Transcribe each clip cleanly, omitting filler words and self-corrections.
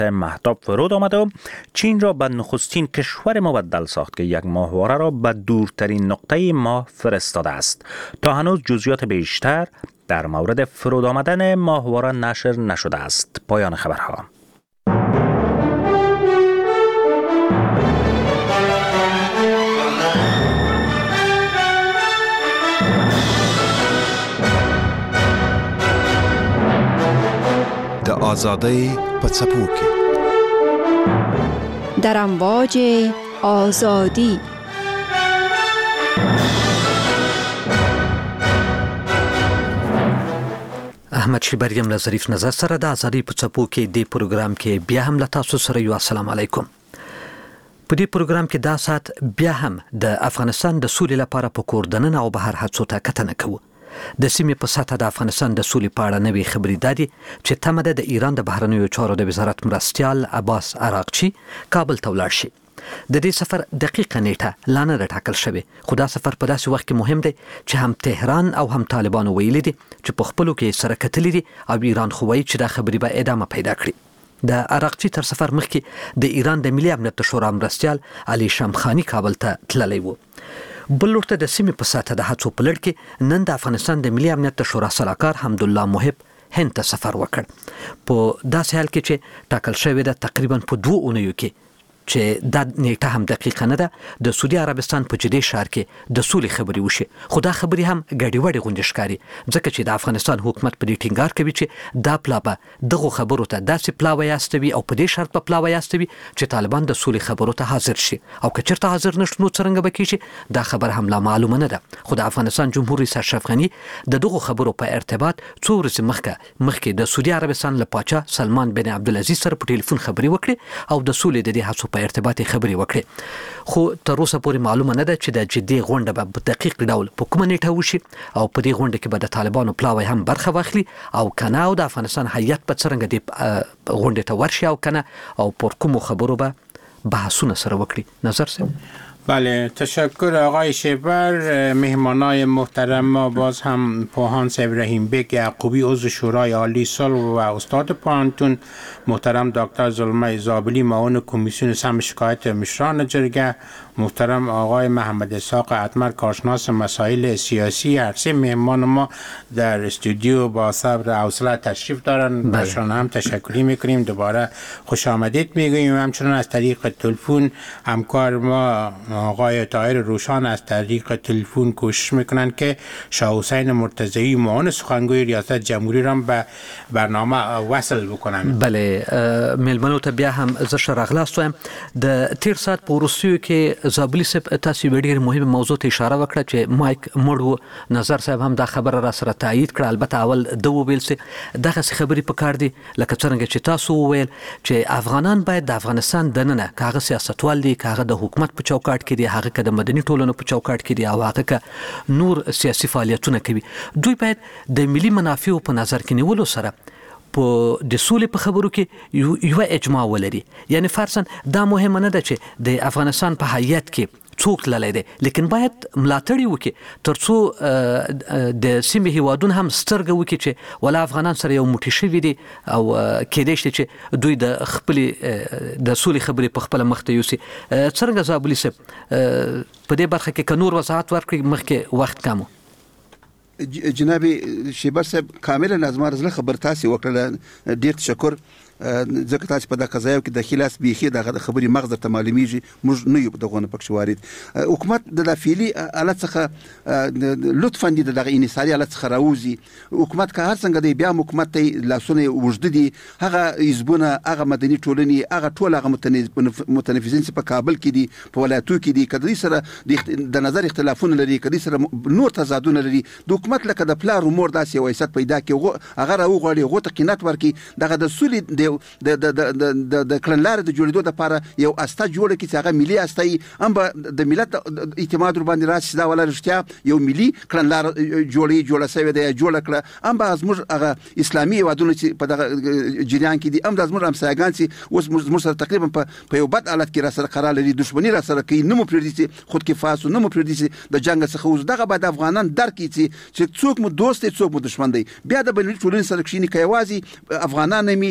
مهتاب فرود آمده و چین را به نخستین کشور مبدل ساخت که یک ماهواره را به دورترین نقطه ماه فرستاده است. تا هنوز جزئیات بیشتر در مورد فرود آمدن ماهواره نشر نشده است. پایان خبرها. د آزادۍ په څپو کې در امواج آزادی احمد شیبریم له ظریف نظر سره د آزادۍ په څپو کې د پروګرام کې بیا هم له تاسو سره یو. السلام علیکم. په دې پروګرام کې دا سات بیا هم د افغانستان د سولې لپاره په کور دننه او بهر هڅو ته کتنه کوو. د سیمې په سطحه د افغانستان د سولې په اړه نوې خبرې دادي چې تمه ده د ایران د بهرنیو چارو د وزارت مرستیال عباس عراقچي کابل ته ولاړ شي. د دې سفر دقیقه نیټه لا نه ټاکل شوې، خو دا سفر په داسې وخت کې مهم دی چې هم تهران او هم طالبان ویلي دي چې په خپلو کې سره کتلي دي او ایران خو وایي چې دا خبرې به ادامه پیدا کړي. د عراقچي تر سفر مخکې د ایران د ملي امنیت شورا مرستیال علي شمخاني کابل ته تللی و. بل لورته د سیمې په سطحه د هڅو په لړ کې نن د افغانستان د ملي امنیت شورا سلاکار حمدالله محب هند ته سفر وکړ. په داسې حال کې چې ټاکل شوې ده تقریبا په 2 اونیو کې چې دا نیټه هم دقیقه نه ده د سعودي عربستان په جدي ښار کې د سولې خبرې وشي، خو دا خبرې هم ګډې وډې غونډې ښکاري ځکه چې د افغانستان حکومت په دې ټینګار کوي چې دا پلاوه دغه خبرو ته داسې پلاوه یاستوي او په دې شرط په پلاوه یاستوي چې طالبان د سولې خبرو ته حاضر شي، او که چېرته حاضر نشو نو څرنګه به کېږي دا خبر هم لا معلومه نه ده. خو د افغانستان جمهور رئیس اشرف غني د دغه خبرو په ارتباط څو ورځې مخکې د سعودي عربستان له پاچا سلمان بن عبدالعزیز سره په ټلیفون خبرې وکړې او د سولې د دې هڅو په ارتباط خبرې وکړي. خو تر اوسه پورې معلومه نه ده چې د جدي غونډه به په دقیق ډول په کومه نیټه وشي او په دې غونډه کې به د طالبانو پلاوی هم برخه واخلي او کنه او د افغانستان هیئت په څرنګه دې غونډه ته ورشي او کنه او پر کومو خبرو به بحثونه سره وکړي. نظر سم. بله، تشکر آقای شیبر. مهمانای محترم ما باز هم پوهان صاحب رحیم بیگ یعقوبی عضو شورای عالی صلح و استاد پانتون، محترم دکتر زلمه زابلی معاون کمیسیون سم شکایت مشران جرگه، محترم آقای محمد اسحاق اتمر کارشناس مسائل سیاسی. هر سه مهمان ما در استودیو با صبر و حوصله تشریف دارن. برشان هم تشکری میکنیم، دوباره خوش آمدید میگوییم. همچنان از طریق تلفن همکار ما آقای طاهر روشان از طریق تلفن کوشش میکنن که شاه حسین مرتضوی معاون سخنگوی ریاست جمهوری را به برنامه وصل بکنن. بله، ملمنو ته بیا هم زه ښه راغلاست وایم. د تیر ساعت په وروستیو کې زابلي صاحب تاسو یوه ډېرې مهمه موضوع ته اشاره وکړه چې مایک مړ و. نظر صاحب هم دا خبره را سره تایید کړه. البته اول ده وویل چې دغسې خبرې پکار دي لکه څرنګه چې تاسو وویل چې افغانان باید د افغانستان دننه که هغه سیاستوال دي که هغه د حکومت په چوکاټ کې دي هغه که د مدني ټولنو په چوکاټ کې دي او هغه که نور سیاسي فعالیتونه کوي، دوی باید د ملي منافعو په نظر کې نیولو سره په د سولې په خبرو کې یو اجماع ولري. یعنی فرضاً دا مهمه نه ده چې د افغانستان په هیئت کې څوک تللی دی، لیکن باید ملاتړ وکړي تر څو د سیمې هیوادونه هم سترګه وکړي چې ولا افغانان سره یو موټی شوي دي او کېدای شي چې دوی د خپلې د سولې خبرې په خپله مخ ته یوسي. څرنګه زابلي صاحب په دې برخه کې که نور وضاحت ورکړي، مخکې وخت کم و. جناب شیبر صاحب کاملا زما زړه خبر تاسې وکړله، ډېر تشکر. ځکه تاسې په دغه ځایو کې د خلاص بیخي دغه خبرې مغز درته معلومیږي، موږ نه یو دغونه پکښې وارد. حکومت د فعلي حالت څخه لطفا دي د دغه انحصاري حالت څخه راوځي. حکومت که هر څنګه دی بیا هم حکومت ته لاسونه اوږده دي. هغه حزبونه، هغه مدني ټولنې، هغه ټول هغه متنفذین چې په کابل کې دي، په ولایتو کې دي، که دوی سره د نظر اختلافونه لري، که دوی سره نور تضادونه لري، د حکومت لکه د پلار و مور داسې یو حیثیت پیدا کړي، هغه راوغواړي، هغو ته قناعت ورکړي، دغه د سولې د کړنلارې د جوړېدو دپاره یو استه جوړه کړي چې هغه ملي استه وي، هم به د ملت اعتماد ورباندې راشي چې دا ولا رښتیا یو ملي کړنلاره جوړه سوې ده یا جوړه کړه. هم به زموږ هغه اسلامي هېوادونه چې په دغه جریان کې دي، هم دا زموږ همسایګان چې اوس زموږ سره تقریبا په یو بد حالت کې را سره قرار لري، دښمني را سره کوي، نه مو پرېږدي چې خودکفا سو، نه مو پرېږدي چې د جنګ څخه وځو. دغه باید افغانان درک کړي چې څوک مو دوست دی، څوک مو دښمن دی. بیا د بینالمللي ټولنې سره کښېني، که یوازې افغانان نه وي، بینالمللي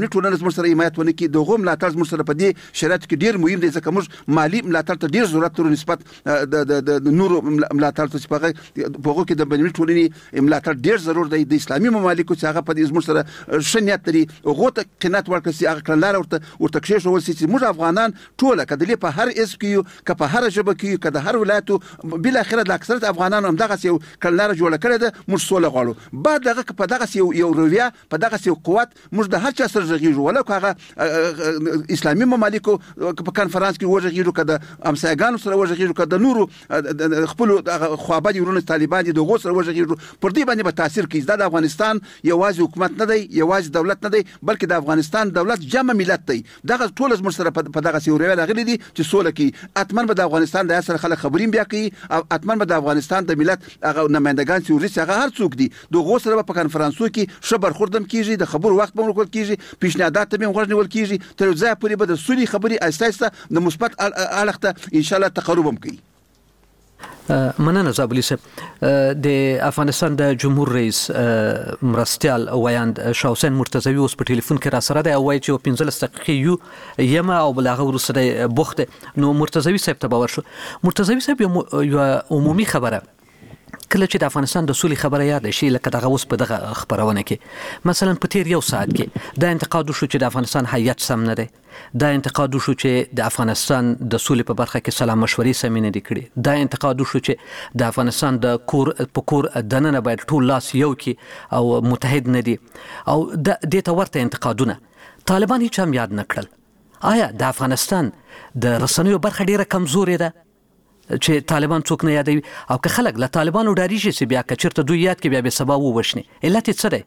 بینالمللي ټولنه زموږ سره حمایت ونه کړي دغه ملاتړ زموږ سره په دې شرایطو کې ډیر مهم دی ځکه موږ مالی ملاتړ ته ډیر ضرورت لرو نسبت د نورو ملاتړ ته چې په هغه کې د بینالمللي ټولنې ملاتړ ډیر ضرور دی د اسلامي ممالکو چې هغه په دې زموږ سره شنیت لري هغه ته قناعت ورکړي چې هغه کړنلاره ورته کښېښول شي چې موږ افغانان ټوله کدلې په هر حزب کې یو که په هر ژبه کې یو که د هر ولایتو بل اخره د اکثریت افغانانو هم دغه یو کړنلاره جوړه کړې ده موږ سوله غواړو بعد دغه په دغه یو رویه په دغه یو قوت موږ د هر چا سره غږیږو ولکه هغه اسلامي ممالکو په کانفرنس کې وژغیږو که د امسایګانو سره وژغیږو که د نورو خپل خوابدي ورونه طالبان دي دغه سره وژغیږو پر دې باندې به تاثیر کوي دا د افغانستان یوازې حکومت نه دی یوازې دولت نه دی بلکې د افغانستان دولت جمع ملت دی دغه ټول زموږ سره په دغه یو رویه راغلي دي چې سوله کې اتمن به د افغانستان د سره خلک خبرین بیا کوي او اتمن به د افغانستان د ملت هغه نمائندگان چې ورسي هغه هر څوک دي دغه سره په کانفرنسو کې شبر خوردم کیږي د خبرو وخت به ورکول کیږي پیشنهادات به ورغ نیول کیږي تر ځای پورې به د سولې خبري اساسه د مثبت اړخ ته ان شاء الله تقرب هم کوي مننه زابلی صاحب د افغانستان د جمهور رئیس مرستیال ویاند شاه حسین مرتضوی اوس په ټلیفون کې را سره دی او وایي چې 15 دقیقې یو او بلغه ورسره بوخت نو مرتضوی صاحب ته باور شو مرتضوی صاحب یو عمومي خبره کله چې د افغانستان د سولې خبره یاد شي لکه دغه اوس په دغه خبرونه کې مثلا په تیر یو ساعت کې دا انتقاد شو چې د افغانستان هیئت سم نه دی دا انتقاد شو چې د افغانستان د سولې په برخه کې سلام مشورې سم نه دي کړې دا انتقاد شو چې د افغانستان د کور دننه باید ټول لاس یو کې او متحد نه دي او د دې ته ورته انتقادونه طالبان هیڅ هم یاد نه کړل آیا د افغانستان د رسنیو برخه ډیره کمزورې ده چې طالبان څوک نه یادوي او که خلک له طالبانو ډاریږي چې بیا که چېرته دوی یاد کړي بیا به سبا ووشني علت یې څه دی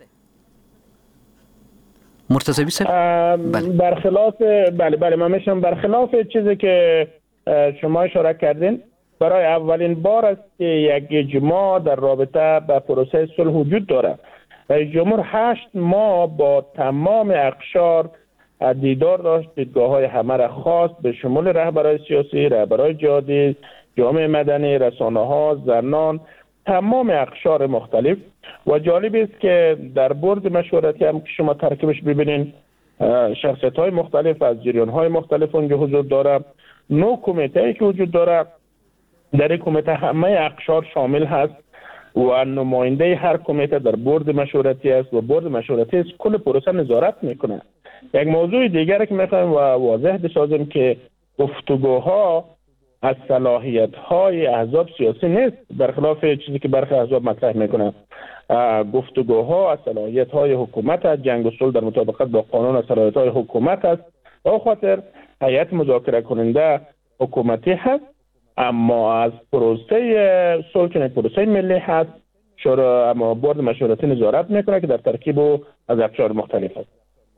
مرتضوی صاحب برخلاف بله من میشم برخلاف چیزی که شما اشاره کردین برای اولین بار است که یک اجماع در رابطه با پروسه صلح وجود دارد رئیس جمهور 8 ماه با تمام اقشار دیدار داشت دیدگاه‌های همه را خواست به شمول رهبران سیاسی رهبران جهادی جامعه مدنی رسانه‌ها زنان تمام اقشار مختلف و جالب است که در برد مشورتی هم که شما ترکیبش ببینین شخصیت‌های مختلف از جریان‌های مختلف اونجا حضور داره 9 کمیته که وجود داره در این کمیته همه اقشار شامل هست و نماینده هر کمیته در برد مشورتی است و برد مشورتی است کل پروسه نظارت میکنه یک موضوع دیگر که میخوایم و واضح بسازیم که گفتگوها از صلاحیت‌های احزاب سیاسی نیست برخلاف چیزی که برخی احزاب مطرح میکنه گفتگوها از صلاحیت‌های حکومت است جنگ و صلح در مطابقت با قانون از صلاحیت‌های حکومت است به خاطر هیئت مذاکره کننده حکومتی هست اما از پروسه صلح که پروسه ملی هست اما برد مشورتی نظارت میکنه که در ترکیب از اقشار مختلف است.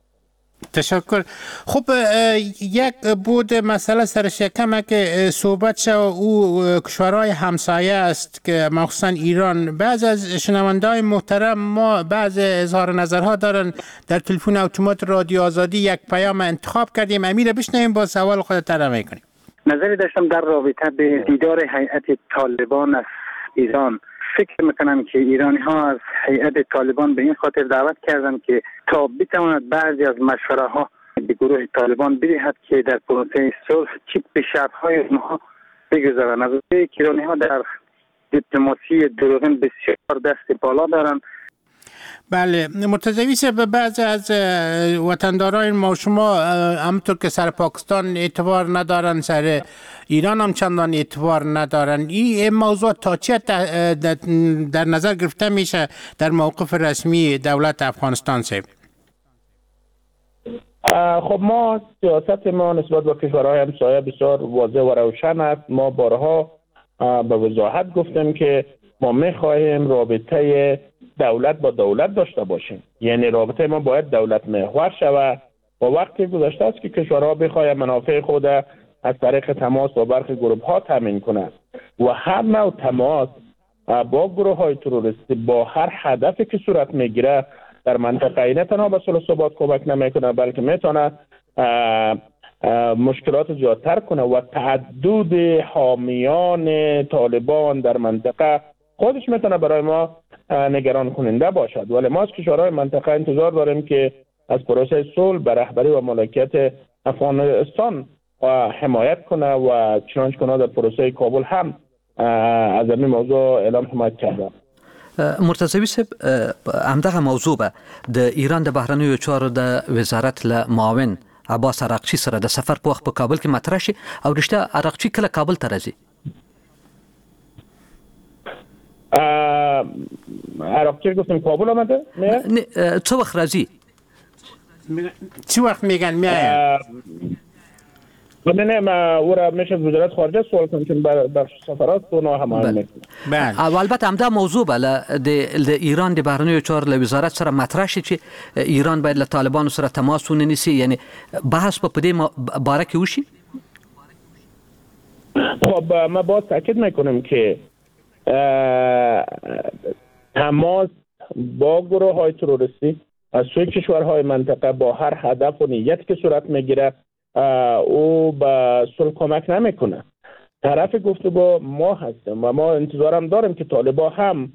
تشکر. خب یک بود مسئله سرشکمه که صحبت شد او کشورهای همسایه است که مخصوصا ایران. بعض از شنونده‌های محترم ما بعض اظهار نظرها دارن در تلفن اتومات رادیو آزادی یک پیام انتخاب کردیم امیر بشنویم با سوال خودت ترجمه کنیم. نظری داشتم در رابطه به دیدار هیئت طالبان از ایران. فکر میکنم که ایرانی ها از هیئت طالبان به این خاطر دعوت کردند که تا بتواند بعضی از مشوره ها به گروه طالبان بدهد که در پروسه صلح چی به شرط های اونها بگذارند. از اونجایی که ایرانی ها در دیپلماسی دروغین بسیار دست بالا دارند. بله مرتضوی صاحب بعضی از وطنداران ما شما همونطور که سر پاکستان اعتبار ندارن سر ایران هم چندان اعتبار ندارن این موضوع تا چه در نظر گرفته میشه در موقف رسمی دولت افغانستان صاحب؟ خب ما سیاست ما نسبت به کشورهای همسایه بسیار واضح و روشن است. ما بارها به وضاحت گفتیم که ما میخواهیم رابطه دولت با دولت داشته باشیم، یعنی رابطه ما باید دولت محور شود و وقتی گذشته است که کشورها بخواهند منافع خود از طریق تماس با برخی گروه ها تامین کنند و هر نوع تماس با گروه های تروریستی با هر هدفی که صورت میگیره در منطقه نه تنها به صلح و ثبات کمک نمیکنه بلکه میتونه مشکلات زیادتر کنه و تعدد حامیان طالبان در منطقه خودش میتونه برای ما نگران کننده باشد. ولی ما از کشورهای منطقه انتظار داریم که از پروسه صلح به رهبری و مالکیت افغانستان حمایت کنه و چنانچه کنه در پروسه کابل هم از این موضوع اعلام حمایت کرده. مرتضوی صاحب همدغه موضوع به د ایران د بهرنیو چارو د وزارت له معاون عباس عراقچی سره د سفر په وخت په کابل کې مطرح شي او رښتیا عراقچی کله کابل ته راځي؟ عراقچی گفتیم کابل آمده؟ چه وقت راځي؟ چه وقت میگن میایم؟ نه ما ورا میشه وزارت خارجه سوال کنم چون بخش سفارت اونا هماهنگ میکنه. بله. البته همدا موضوع بله د ایران د بهرنیو چارو له وزارت سره مطرح شي چې ایران باید له طالبانو سره تماس ونیسي، یعنی بحث په دې باره کې وشي. خب ما باز تاکید میکنیم که تماس با گروه های تروریستی از سوی کشورهای منطقه با هر هدف و نیت که صورت میگیره او به صلح کمک نمیکنه. طرف گفتگو ما هستیم و ما انتظارم داریم که طالبا هم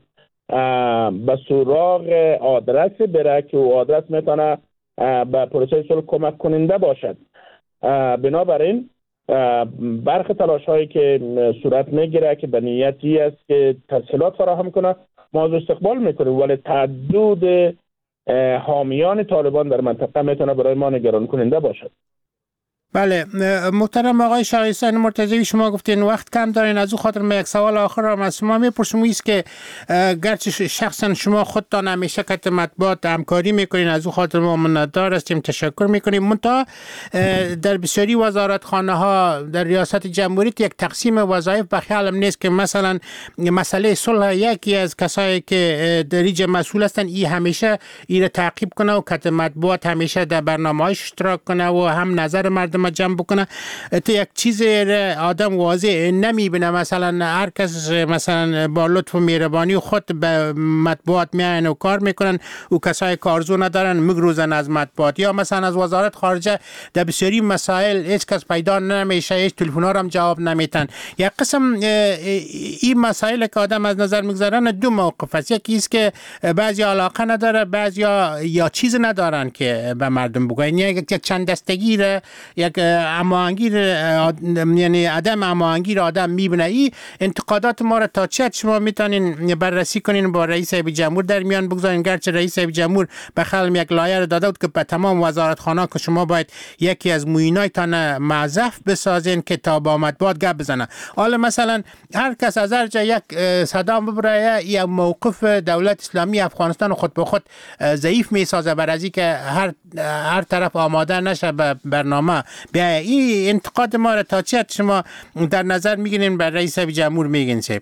به سراغ آدرس بره که او آدرس میتونه به پروسه صلح کمک کننده باشد. بنابراین برخی تلاش هایی که صورت میگیره که به نیتی است که تسهیلات فراهم کنه ما از استقبال میکنیم، ولی تعدد حامیان طالبان در منطقه میتونه برای ما نگران کننده باشد. بله محترم آقای شایستان مرتضوی، شما گفتین وقت کم دارین، از او خاطر من یک سوال آخر را از شما میپرسم، است که گرچه شخصا شما خودتان همیشه که مطبوعات همکاری میکنین، از او خاطر ما منتظر هستیم، تشکر میکنیم. منتها در بسیاری وزارتخانه ها در ریاست جمهوریت یک تقسیم وظایف به خیالم نیست که مثلا مسئله صلح یکی از کسایی که در اینجا مسئول هستن ای همیشه این تعقیب کنه و کت مطبوعات همیشه در برنامه‌هاش اشتراک کنه و هم نظر مردم جمع بکنه. تو یک چیز آدم واضح نمیبینه، مثلا هر کس مثلا با لطف و مهربانی خود به مطبوعات میاین و کار میکنن و کسای کارزو ندارن مگروزن از مطبوعات، یا مثلا از وزارت خارجه در بسیاری مسائل هیچ کس پیدا نمیشه، هیچ تلفن‌ها هم جواب نمیتن. یک قسم این مسائل که آدم از نظر میگذارن دو موقف است، یکی است که بعضی علاقه نداره، بعضی یا چیز ندارن که به مردم بگوین، یک چند دستگیره، یک هماهنگی، یعنی عدم هماهنگی آدم میبینه. این انتقادات ما را تا چه حد شما میتونین بررسی کنین با رئیس صاحب جمهور در میان بگذارین؟ گرچه رئیس صاحب جمهور به خلم یک لایه داده بود که به تمام وزارتخانه که شما باید یکی از موینایتان معزف بسازین که تا با مطبوعات گپ بزنه. حالا مثلا هر کس از هر جا یک صدا ببره، یا موقف دولت اسلامی افغانستان خود به خود ضعیف میسازه بر از اینکه هر طرف آماده نشه به برنامه. این انتقاد ما را تا چه حد شما در نظر میگیرین بر رئیس جمهور میگین صاحب؟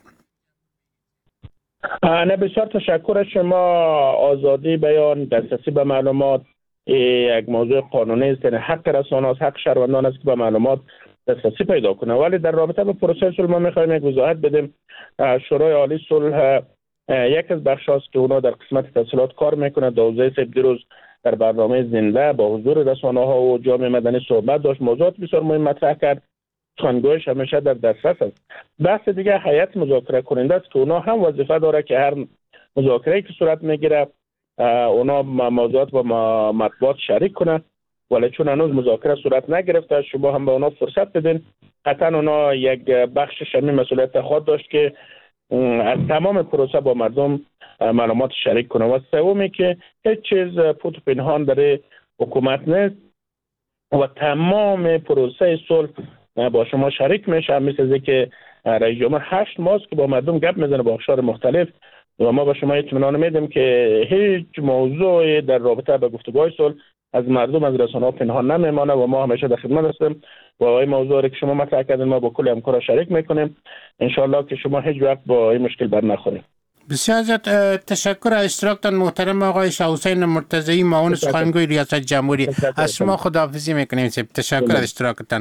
نه بسیار تشکر شما. آزادی بیان، دسترسی به معلومات یک موضوع قانونی است، یعنی حق رسانه است، حق شهروندان است که به معلومات دسترسی پیدا کنه. ولی در رابطه با پروسه صلح ما میخوایم یک وضاحت بدیم. شورای عالی صلح یک از بخش است که اونا در قسمت تسهیلات کار میکنه. دوزه صاحب دیروز در برنامه زنده با حضور رسانه ها و جامعه مدنی صحبت داشت، موضوعات بسیار مهم مطرح کرد، سخنگویش همیشه در دسترس است. بحث دیگه هیئت مذاکره کننده است که اونا هم وظیفه داره که هر مذاکره‌ای که صورت میگیره اونا موضوعات با مطبوعات شریک کنه، ولی چون هنوز مذاکره صورت نگرفته شما هم به اونا فرصت بدین. قطعا اونا یک بخشش همین مسئولیت خود داشت که از تمام پروسه با مردم معلومات شریک کنه. و سومی که هیچ چیز پوت و پنهان در حکومت نیست و تمام پروسه صلح با شما شریک میشه، مثل که رئیس جمهور 8 ماه که با مردم گپ میزنه با اقشار مختلف و ما با شما اطمینان میدیم که هیچ موضوع در رابطه با گفتگوهای صلح از مردم از رسانه‌ها پنهان نمیمانه و ما همیشه در خدمت هستیم و این موضوعی که شما مطرح کردین ما با کل همکارا شریک میکنیم. ان شاء الله که شما هیچ وقت با این مشکل بر نخورید. بسیار زیاد تشکر از اشتراکتان محترم آقای شاحسین مرتضوی، معاون سخنگوی ریاست جمهوری. از شما خداحافظی میکنیم. تشکر از اشتراکتان.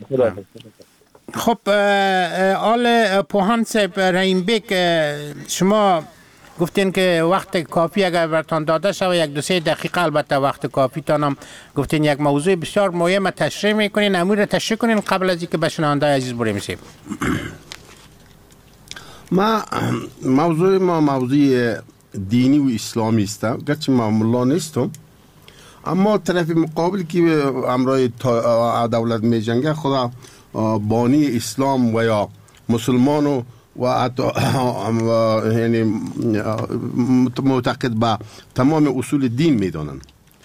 خب آل پوهان صاحب رحیم بیگ، شما گفتین که وقت کافی اگر برتان داده شود 1-2-3 دقیقه، البته وقت کافی تانم گفتین یک موضوع بسیار مهم تشریح میکنین، امور را تشریح کنین قبل از اینکه به شنونده عزیز بریم. موضوع دینی و اسلامی است، گرچه ما ملا نیستم، اما طرف مقابل که همراه دولت می جنگه خدا بانی اسلام و یا مسلمان و حتی یعنی معتقد به تمام اصول دین می دانند.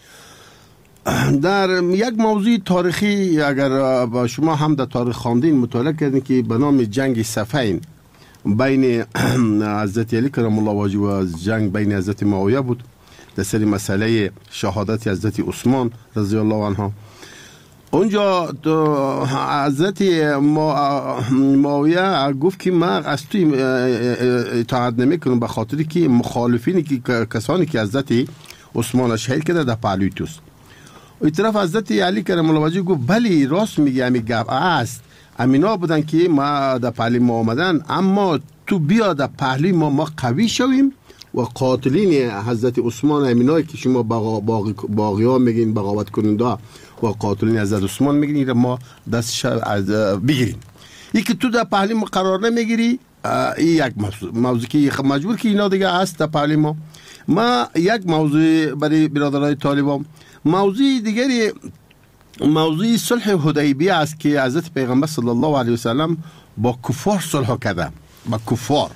در یک موضوع تاریخی اگر با شما هم در تاریخ خواندین مطالعه کردین که به نام جنگ صفین بین حضرت علی کرم الله وجهه و جنگ بین حضرت معاویه بود در سری مسئله شهادت حضرت عثمان رضی الله عنه. اونجا حضرت معاویه گفت که من از توی اطاعت نمی کنم به خاطری که مخالفینی که کسانی که حضرت عثمان شهید کرده در پهلوی توست. این طرف حضرت علی کرم الله وجهه گفت بلی راست میگی همین گپ است، امینا بودن که ما در پهلوی ما آمدن، اما تو بیا در پهلوی ما قوی شویم و قاتلین حضرت عثمان امینایی که شما باقی ها میگین بغاوت کننده و قاتلین حضرت عثمان میگین ما دستش بگیریم. این که تو در پهلوی ما قرار نمیگیری، این یک موضوع که مجبور که اینا دیگه هست در پهلوی ما یک موضوع برای برادرای طالبان. موضوع دیگری موضوع صلح حدیبیه است که حضرت پیغمبر صلی الله علیه و سلم با کفار صلح کرده. با کفار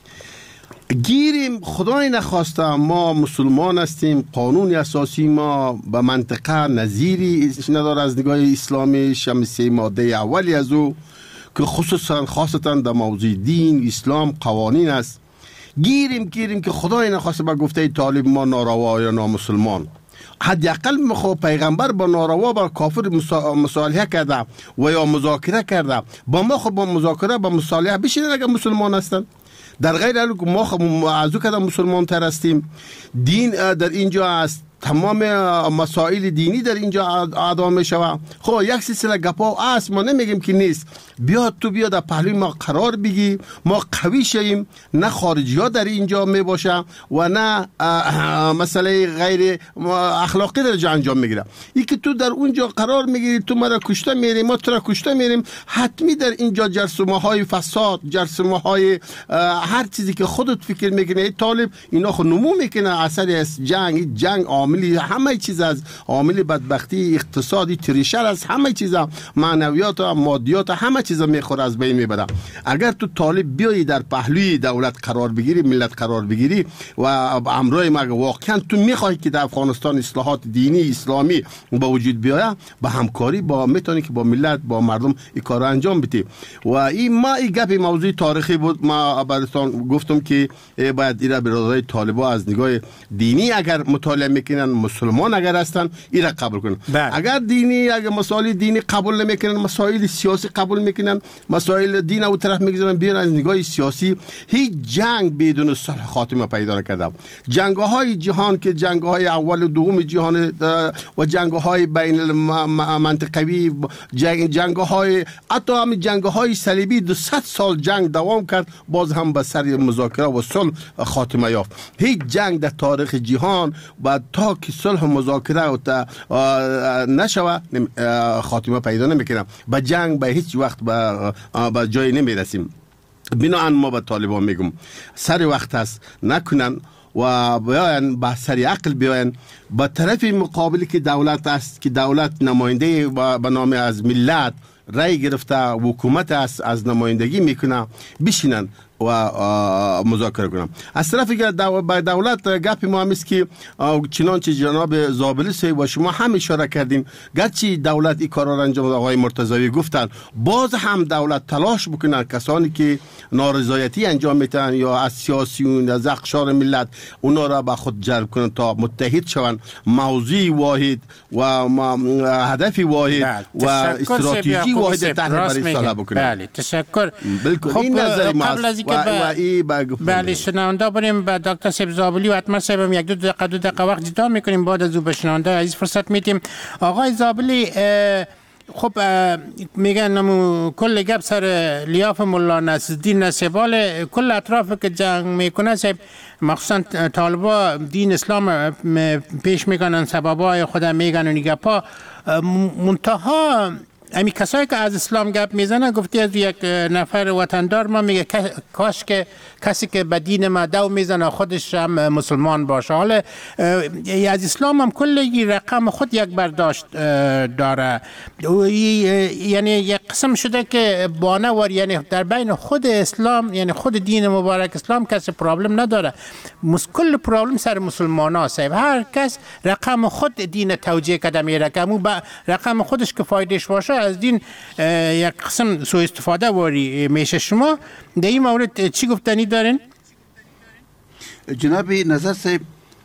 گیریم خدای نخواسته ما مسلمان هستیم، قانون اساسی ما به منطقه نظیری نداره از نگاه اسلامی، شمسه ماده اولی از او که خاصتا در موضوع دین اسلام قوانین است. گیریم که خدای نخواسته به گفته طالب ما ناروا یا نامسلمان. حداقل مخو پیغمبر با ناروا با کافر مصالحه کرده و یا مذاکره کرده، با ما خود با مذاکره با مصالحه بشینن اگر مسلمان هستن. در غیر حال که ما از او کده مسلمان تر هستیم. دین در اینجا است، تمام مسائل دینی در اینجا ادا می شود. خب یک سلسله گپا است، ما نمیگیم که نیست. بیا در پهلوی ما قرار بگی، ما قوی شیم، نه خارجی ها در اینجا می باشه و نه مسئله غیر اخلاقی در جا انجام میگیره. این که تو در اونجا قرار میگیری، تو ما را کشته میریم، ما تو را کشته میریم، حتمی در اینجا جرثومه های فساد، جرثومه های هر چیزی که خودت فکر میکنه طالب اینا خود نمو میکنه اثر از جنگ عاملی همه چیز، از عامل بدبختی اقتصادی تریشر از همه چیز، معنویات و مادیات همه چیز میخوره، از بین میبره. اگر تو طالب بیایی در پهلوی دولت قرار بگیری، ملت قرار بگیری و امروی ما واقعا تو میخوای که در افغانستان اصلاحات دینی اسلامی با وجود بیاید، با همکاری با میتونی که با ملت با مردم این کار انجام بدی. و این گپ موضوع تاریخی بود. ما براتون گفتم که باید ایرا برادرای طالبا از نگاه دینی اگر مطالعه میکنن، مسلمان اگر هستن ایرا قبول کنن. اگر دینی اگر مسائل دینی قبول نمیکنن، مسائل سیاسی قبول میکنن، مسائل دین او طرف میگذارن، بیان از نگاه سیاسی. هیچ جنگ بدون صلح خاتمه پیدا نکرده. جنگ‌های جهان که جنگ‌های اول و دوم جهان و جنگ‌های بین المنطقوی، جنگ‌های حتی هم جنگ‌های صلیبی 200 سال جنگ دوام کرد، باز هم به سر مذاکره و صلح خاتمه یافت. هیچ جنگ در تاریخ جهان بعد تا که صلح و مذاکره نشوه خاتمه پیدا نمیکنه. به جنگ به هیچ وقت به جای نمیرسیم. بنابراین ما به طالبان میگم سر وقت است نکنن و بیاین با سر عقل بیاین با طرف مقابلی که دولت است، که دولت نماینده به نام از ملت رای گرفته، حکومت است از نمایندگی میکنه، بشینن و مذاکره کنم. از طرفی که با دولت گپ ما هم است که چنانچه جناب زابلی صاحب و شما هم اشاره کردیم، گرچه دولت این کار را انجام داد، آقای مرتضوی گفتن باز هم دولت تلاش بکنه کسانی که نارضایتی انجام میتن یا از سیاسیون از اقشار ملت اونا را به خود جلب کنن تا متحد شوند، موضوع واحد و هدف واحد و استراتژی واحد تحت برای صلح بکنن. بله تشکر. خب این نظر ماست. بله شنونده بریم به دکتر صاحب زابلی و حتما صاحب یک دو دقیقه وقت جدا میکنیم، بعد از او به شنونده عزیز فرصت میدیم. آقای زابلی خب میگن کل گپ سر لیاف مولا نصرالدین نصیبال کل اطراف که جنگ میکنه صاحب، مخصوصا طالبا دین اسلام پیش میکنن، سببای خود میگن و گپا منتها امی کسایی که از اسلام گپ میزنن، گفتی از یک نفر وطندار ما میگه کاش که کسی که به دین ما دو میزنه خودش هم مسلمان باشه. حالا از اسلام هم کلی رقم خود یک برداشت داره، یعنی یک قسم شده که بانوار، یعنی در بین خود اسلام، یعنی خود دین مبارک اسلام کسی پرابلم نداره، کل پرابلم سر مسلمان ها صاحب. هر کس رقم خود دین توجیه کرده میره که امو با رقم خودش که فایدهش باشه از دین یک قسم سوء استفاده واری میشه. شما در این مورد چی گفتنی دارین؟ جناب نظر صاحب،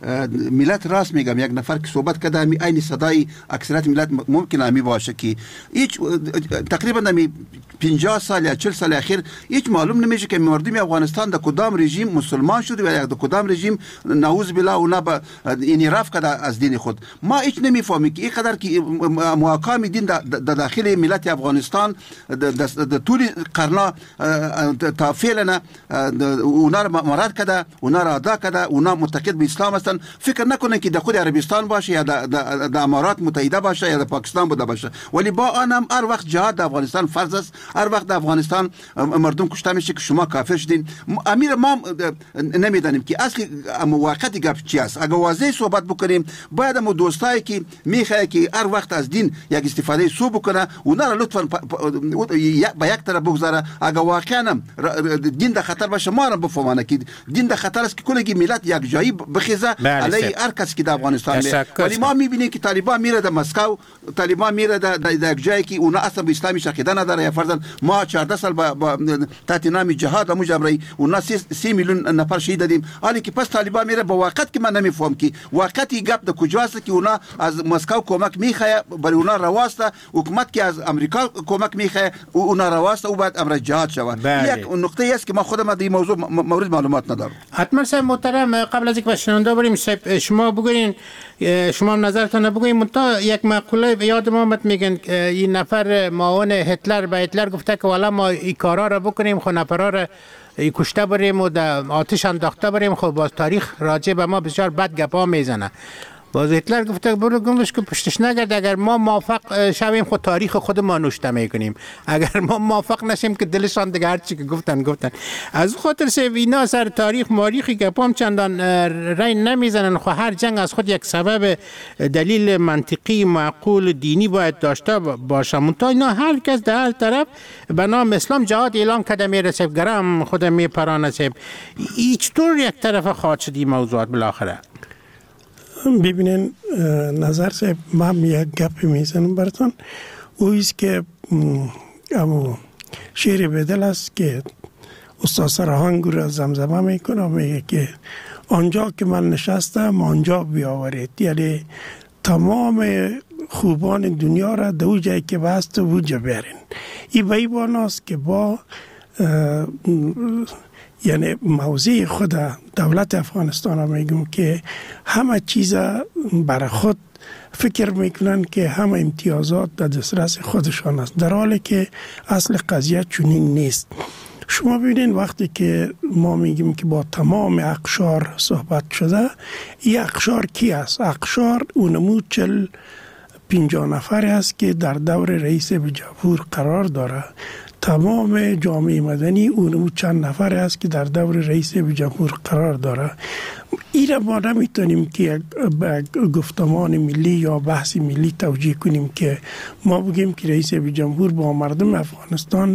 ملت راست میگم، یک نفر که صحبت کرده همی این صدای اکثریت ملت ممکن همی باشه که هیچ تقریبا همی 50 سال یا 40 سال اخیر هیچ معلوم نمیشه که مردم افغانستان در کدام رژیم مسلمان شده و یا در کدام رژیم نعوذ بالله اونا به انحراف کرده از دین خود. ما هیچ نمیفهمیم که اینقدر که محاکم دین در داخل ملت افغانستان در طول قرنا تا فعلا اونا را مراد کرده، اونا را ادا کرده، اونا معتقد به اسلام هستن. فکر نکنن که در خود عربستان باشه یا در امارات متحده باشه یا در پاکستان بوده باشه، ولی با آن هم هر وقت جهاد در افغانستان فرض است، هر وقت در افغانستان مردم کشته میشه که شما کافر شدین. امیر ما نمیدانیم که اصل واقعیت گپ چی است. اگر واضح صحبت بکنیم، باید مو دوستایی که میخواه که هر وقت از دین یک استفاده سو بکنه اونا را لطفا به یک طرف بگذاره. اگر واقعا دین در خطر باشه ما را بفهمانه که دین در خطر است که کلگی ملت یک جایی بخیزه علیه هر کسی که در افغانستان میره. ولی ما میبینیم که طالبان میره در مسکو، طالبان میره در یک جایی که اونا اصلا به اسلامی عقیده نداره. یا فرضاً ما 14 سال با تحت نام جهاد و مجبری اونا 3 میلیون نفر شهید دادیم، حالی که پس طالبان میره با واقعیت که من نمیفهم که واقعیتی گپ در کجاست که اونا از مسکو کمک میخواه برای اونا رواسته، حکومت که از امریکا کمک میخواه اونا رواسته او باید امر جهاد شود. یک نقطه است که ما خودم در این موضوع مورد معلومات ندارم. حتما صاحب محترم، قبل از اینکه شنونده بریم شما بگوین، شما نظرتون بگوین. منتها یک مقوله یاد ما میگن این نفر معاون هتلر به هتلر گفته که والا ما این کارا را بکنیم، خو نفرا را کشته بریم و در آتش انداخته بریم، خب باز تاریخ راجع به ما بسیار بد گپا میزنه. باز هتلر گفته برو گمش که پشتش نگرد، اگر ما موافق شویم خود تاریخ خود ما نوشته میکنیم، اگر ما موافق نشیم که دلشان دیگه هرچی که گفتن. از خاطر اینا سر تاریخ ماریخی که پام چندان رای نمیزنن. خو هر جنگ از خود یک سبب دلیل منطقی معقول دینی باید داشته باشه. منتها اینا هر کس در هر طرف به نام اسلام جهاد اعلام کرده میره، گرم خود میپرانه. هیچ طور یک طرف خواهد شد این موضوعات بالاخره. ببینین نظر صاحب، من یک گپ میزنم براتون. اویست که امو شعر بدل است که استاد سرهنگ را زمزمه میکنه، میگه که آنجا که من نشستم آنجا بیاورید، یعنی تمام خوبان دنیا را دو جایی که بست وجه بیارین. این بیبان است که با یعنی موضع خود دولت افغانستان را میگم که همه چیز برای خود فکر میکنن که همه امتیازات در دسترس خودشان است، در حالی که اصل قضیه چنین نیست. شما ببینید وقتی که ما میگیم که با تمام اقشار صحبت شده، این اقشار کی است؟ اقشار اونمو 50 نفر است که در دور رئیس جمهور قرار داره. تمام جامعه مدنی اونمو چند نفر است که در دور رئیس جمهور قرار داره. این را ما نمیتونیم که گفتمان ملی یا بحث ملی توجیه کنیم که ما بگیم که رئیس جمهور با مردم افغانستان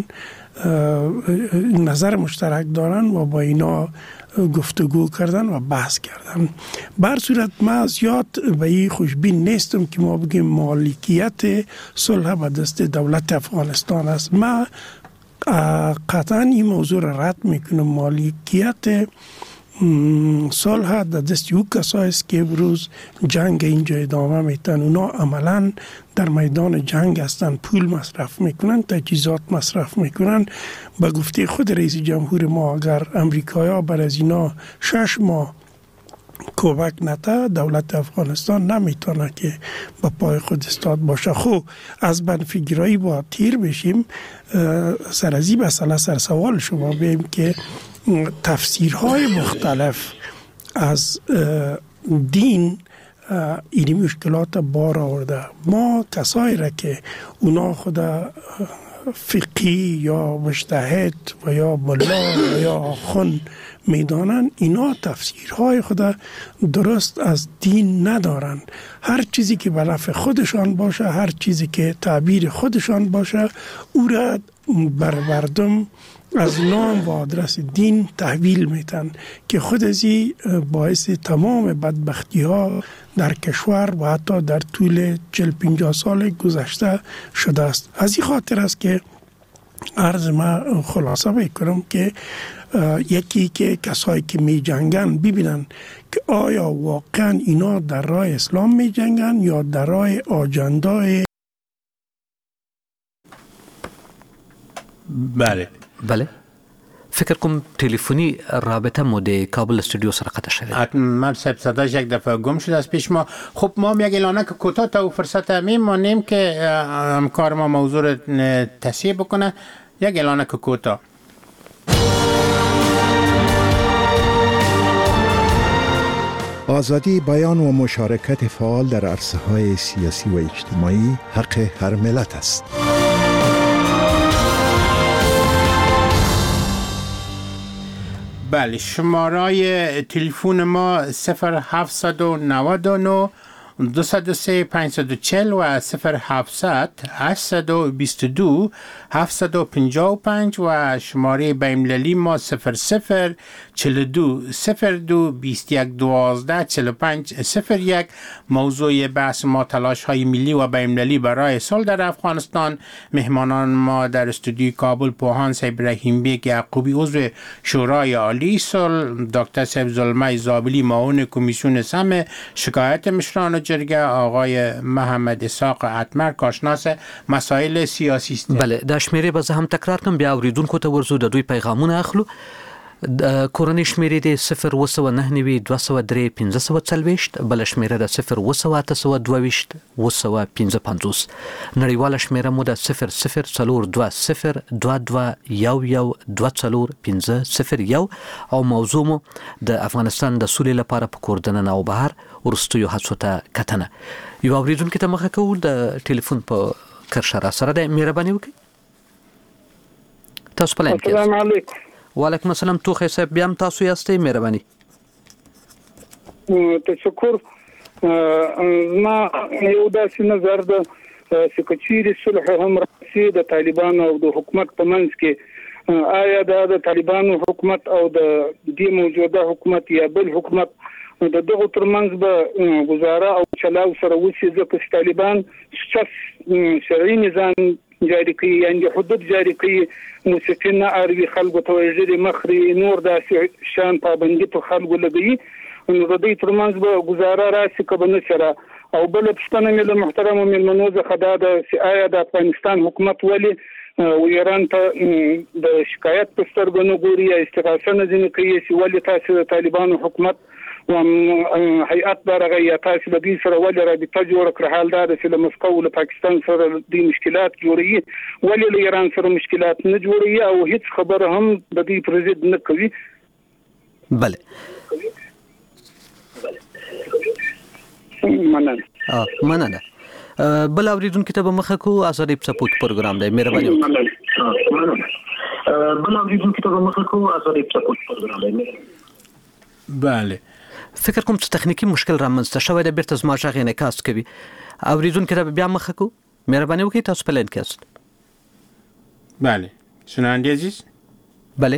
نظر مشترک دارن و با اینا گفتگو کردن و بحث کردن. بر صورت ما زیاد به این خوشبین نیستم که ما بگیم مالکیت صلح به دست دولت افغانستان است. ما قطعا این موضوع را رد میکنم. مالکیت صلح در دست او کسایی است که امروز جنگ اینجا ادامه میتن. اونا عملا در میدان جنگ هستن، پول مصرف میکنن، تجهیزات مصرف میکنن. به گفته خود رئیس جمهور ما اگر امریکایا بر از اینا 6 ماه کمک نده، دولت افغانستان نمیتونه که با پای خود استاد باشه. خب از منفیگرایی با تیر بشیم، سر از این مسئله سر سوال شما بیم که تفسیرهای مختلف از دین این مشکلات بار آورده. ما کسایی را که اونا خود فقی یا مجتهد و یا ملا و یا آخوند میدانن، اینا تفسیرهای خود درست از دین ندارن. هر چیزی که به نفع خودشان باشه، هر چیزی که تعبیر خودشان باشه، او را بر مردم از نام و آدرس دین تحویل میتن که خود ازی باعث تمام بدبختی ها در کشور و حتی در طول 40-50 سال گذشته شده است. از این خاطر است که عرض ما خلاصه میکنم که یکی که کسایی که می جنگن ببینن که آیا واقعا اینا در راه اسلام می جنگن یا در راه آجندای. بله فکر کوم تلفنی رابطه مو د کابل استودیو سره قطع شده. حتما صاحب صداش یک دفعه گم شده از پیش ما. خب ما یک اعلانه که کوتاه تا فرصت میمونیم که همکار ما موضوع رو تصحیح بکنه. یک اعلانه که کوتاه. آزادی بیان و مشارکت فعال در عرصه‌های سیاسی و اجتماعی حق هر ملت است. بله، شمارای تلفن ما 0799 203 540 و 0700 822 755 و شماره بین‌المللی ما 00 42 02 21 12 45 01. موضوع بحث ما تلاش های ملی و بین‌المللی برای صلح در افغانستان. مهمانان ما در استودیوی کابل پوهان صاحب رحیم بیگ یعقوبی عضو شورای عالی صلح، دکتر صاحب زلمه زابلی معاون کمیسیون سم شکایت مشران جرگه، آقای محمد اسحاق اتمر کارشناس مسائل سیاسی است. بله، د شمیرې به زه هم تکرار کوم، بیا اوریدونکو ته ورزو د دوی پیغامونه اخلو. کورنۍ شمیرې د 029 203 540، بل شمیره د 02822 255. نړیواله شمیره مو د 004222112450 او موضوع مو د افغانستان د سولې لپاره په کور دننه او بهر ورستیو هڅو ته کتنه. یو اوریدونکو ته مخه کوو د ټلیفون په کرشه را سره د مهرباني وکړئ. تاسو په لاین کې. السلام علیکم. وعلیکم السلام. توخی صاحب بیا هم تاسو یاستئ، مهرباني. تشکر. ما یو داسې نظر ده چې کچېرې صلح هم راسي د طالبانو او د حکومت په منځ کې، آیا د طالبانو حکومت او د دې موجوده حکومت یا بل حکومت د دغه ترمنځ به گزاره او چلاو سره وشي، ځکه چې طالبان شرعي نظام جاری کوي، یعنی حدود جاری کوي، موسیقي نه اړوي، خلکو ته وژلي مخري، نور داسې شان پابندي په خلکو لګوي. نو د دې ترمنځ به گزاره راسي که به نه سره. او بل پوښتنه مې له محترمو مېلمنو څخه دا ده چې آیا د افغانستان حکومت ولې و ایران ته د شکایت په سترګو نه ګوري یا استغاثه نه ځینې کوي چې ولې تاسو د طالبانو حکومت و هیئت درغه یا تاسو د دې سره ولې رابطه جوړ کړه؟ حال دا چې له مسکو او له پاکستان سره د مشکلات جوړي، ولې له ایران سره مشکلات نه جوړي او هیڅ خبره هم د دې پرزید نه کوي؟ بله مننه. بل اوریدونکو ته به مخه کو آزادی سپورت پروګرام دی، مهرباني وکړئ. بل اوریدونکو ته به مخه کو آزادی سپورت پروګرام دی. بله، فکر کوم چې تخنیکی مشکل رامنځته شوی دی، بیرته زما غږ انعکاس کوي. اوریدونکو ته بیا مخه کو، مهرباني وکړئ، تاسو په لاین کې یاست. بله شنونده عزیز. بله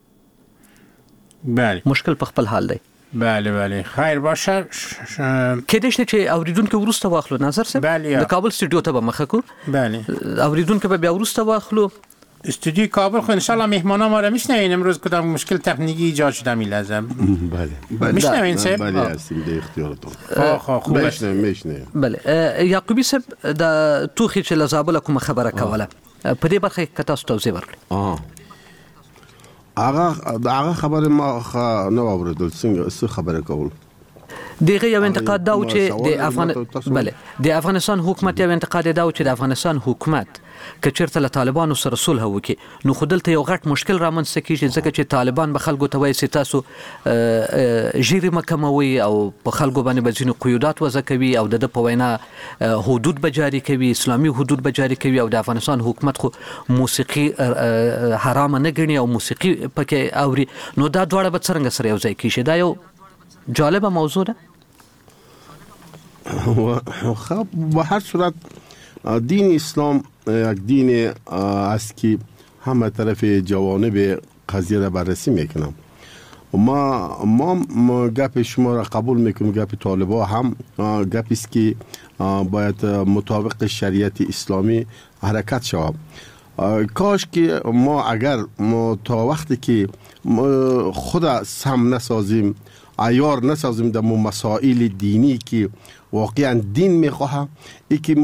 مشکل په خپل حال دی. بله خیر باشه. کېدای شي چې اوریدونکو ورسته واخلو. نظر صاحب د کابل استودیو ته به مخه کو. بله اوریدونکو به بیا ورسته واخلو. استودیوی کابل خو انشالله مهمانا ما را میشنوین. امروز کدام مشکل تکنیکی ایجاد شده میلازم. بله میشنوین صاحب؟ بله هستیم در اختیارتون. خوب است. میشنویم. بله یعقوبی صاحب د توخی چې لزابل کوم خبره کوله په دې برخه کې تاسو توضیح ورکړئ. هغه خبره ما نه اوریدل. څنګه څه خبره کول؟ دغه یو انتقاد دا چې د افغانستان حکومت یو انتقاد دا چې د افغانستان حکومت که چېرته له طالبانو سره صلح وکړي نو خو دلته یو غټ مشکل رامنځته کېږي ځکه چې طالبان به خلکو ته وایي چې تاسو ژیرې مه کموئ او په خلکو باندې به ځینې قیودات وضع کوي او د په وینا حدود به جاري کوي، اسلامي حدود به جاري کوي او د افغانستان حکومت خو موسیقي حرامه نه ګڼي او موسیقي پکې اوري. نو دا دواړه به څرنګه سره یو ځای کېږي؟ دا یو جالبه موضوع ده. خب به هر صورت دین اسلام یک دین است که همه طرف جوانب قضیه را بررسی میکنم. ما گپ شما را قبول میکنم، گپ طالبا هم گپی است که باید مطابق شریعت اسلامی حرکت شود. کاش که ما تا وقتی که خود سم نسازیم، عیار نسازیم در مسائل دینی که واقعا دین میخواه، ای که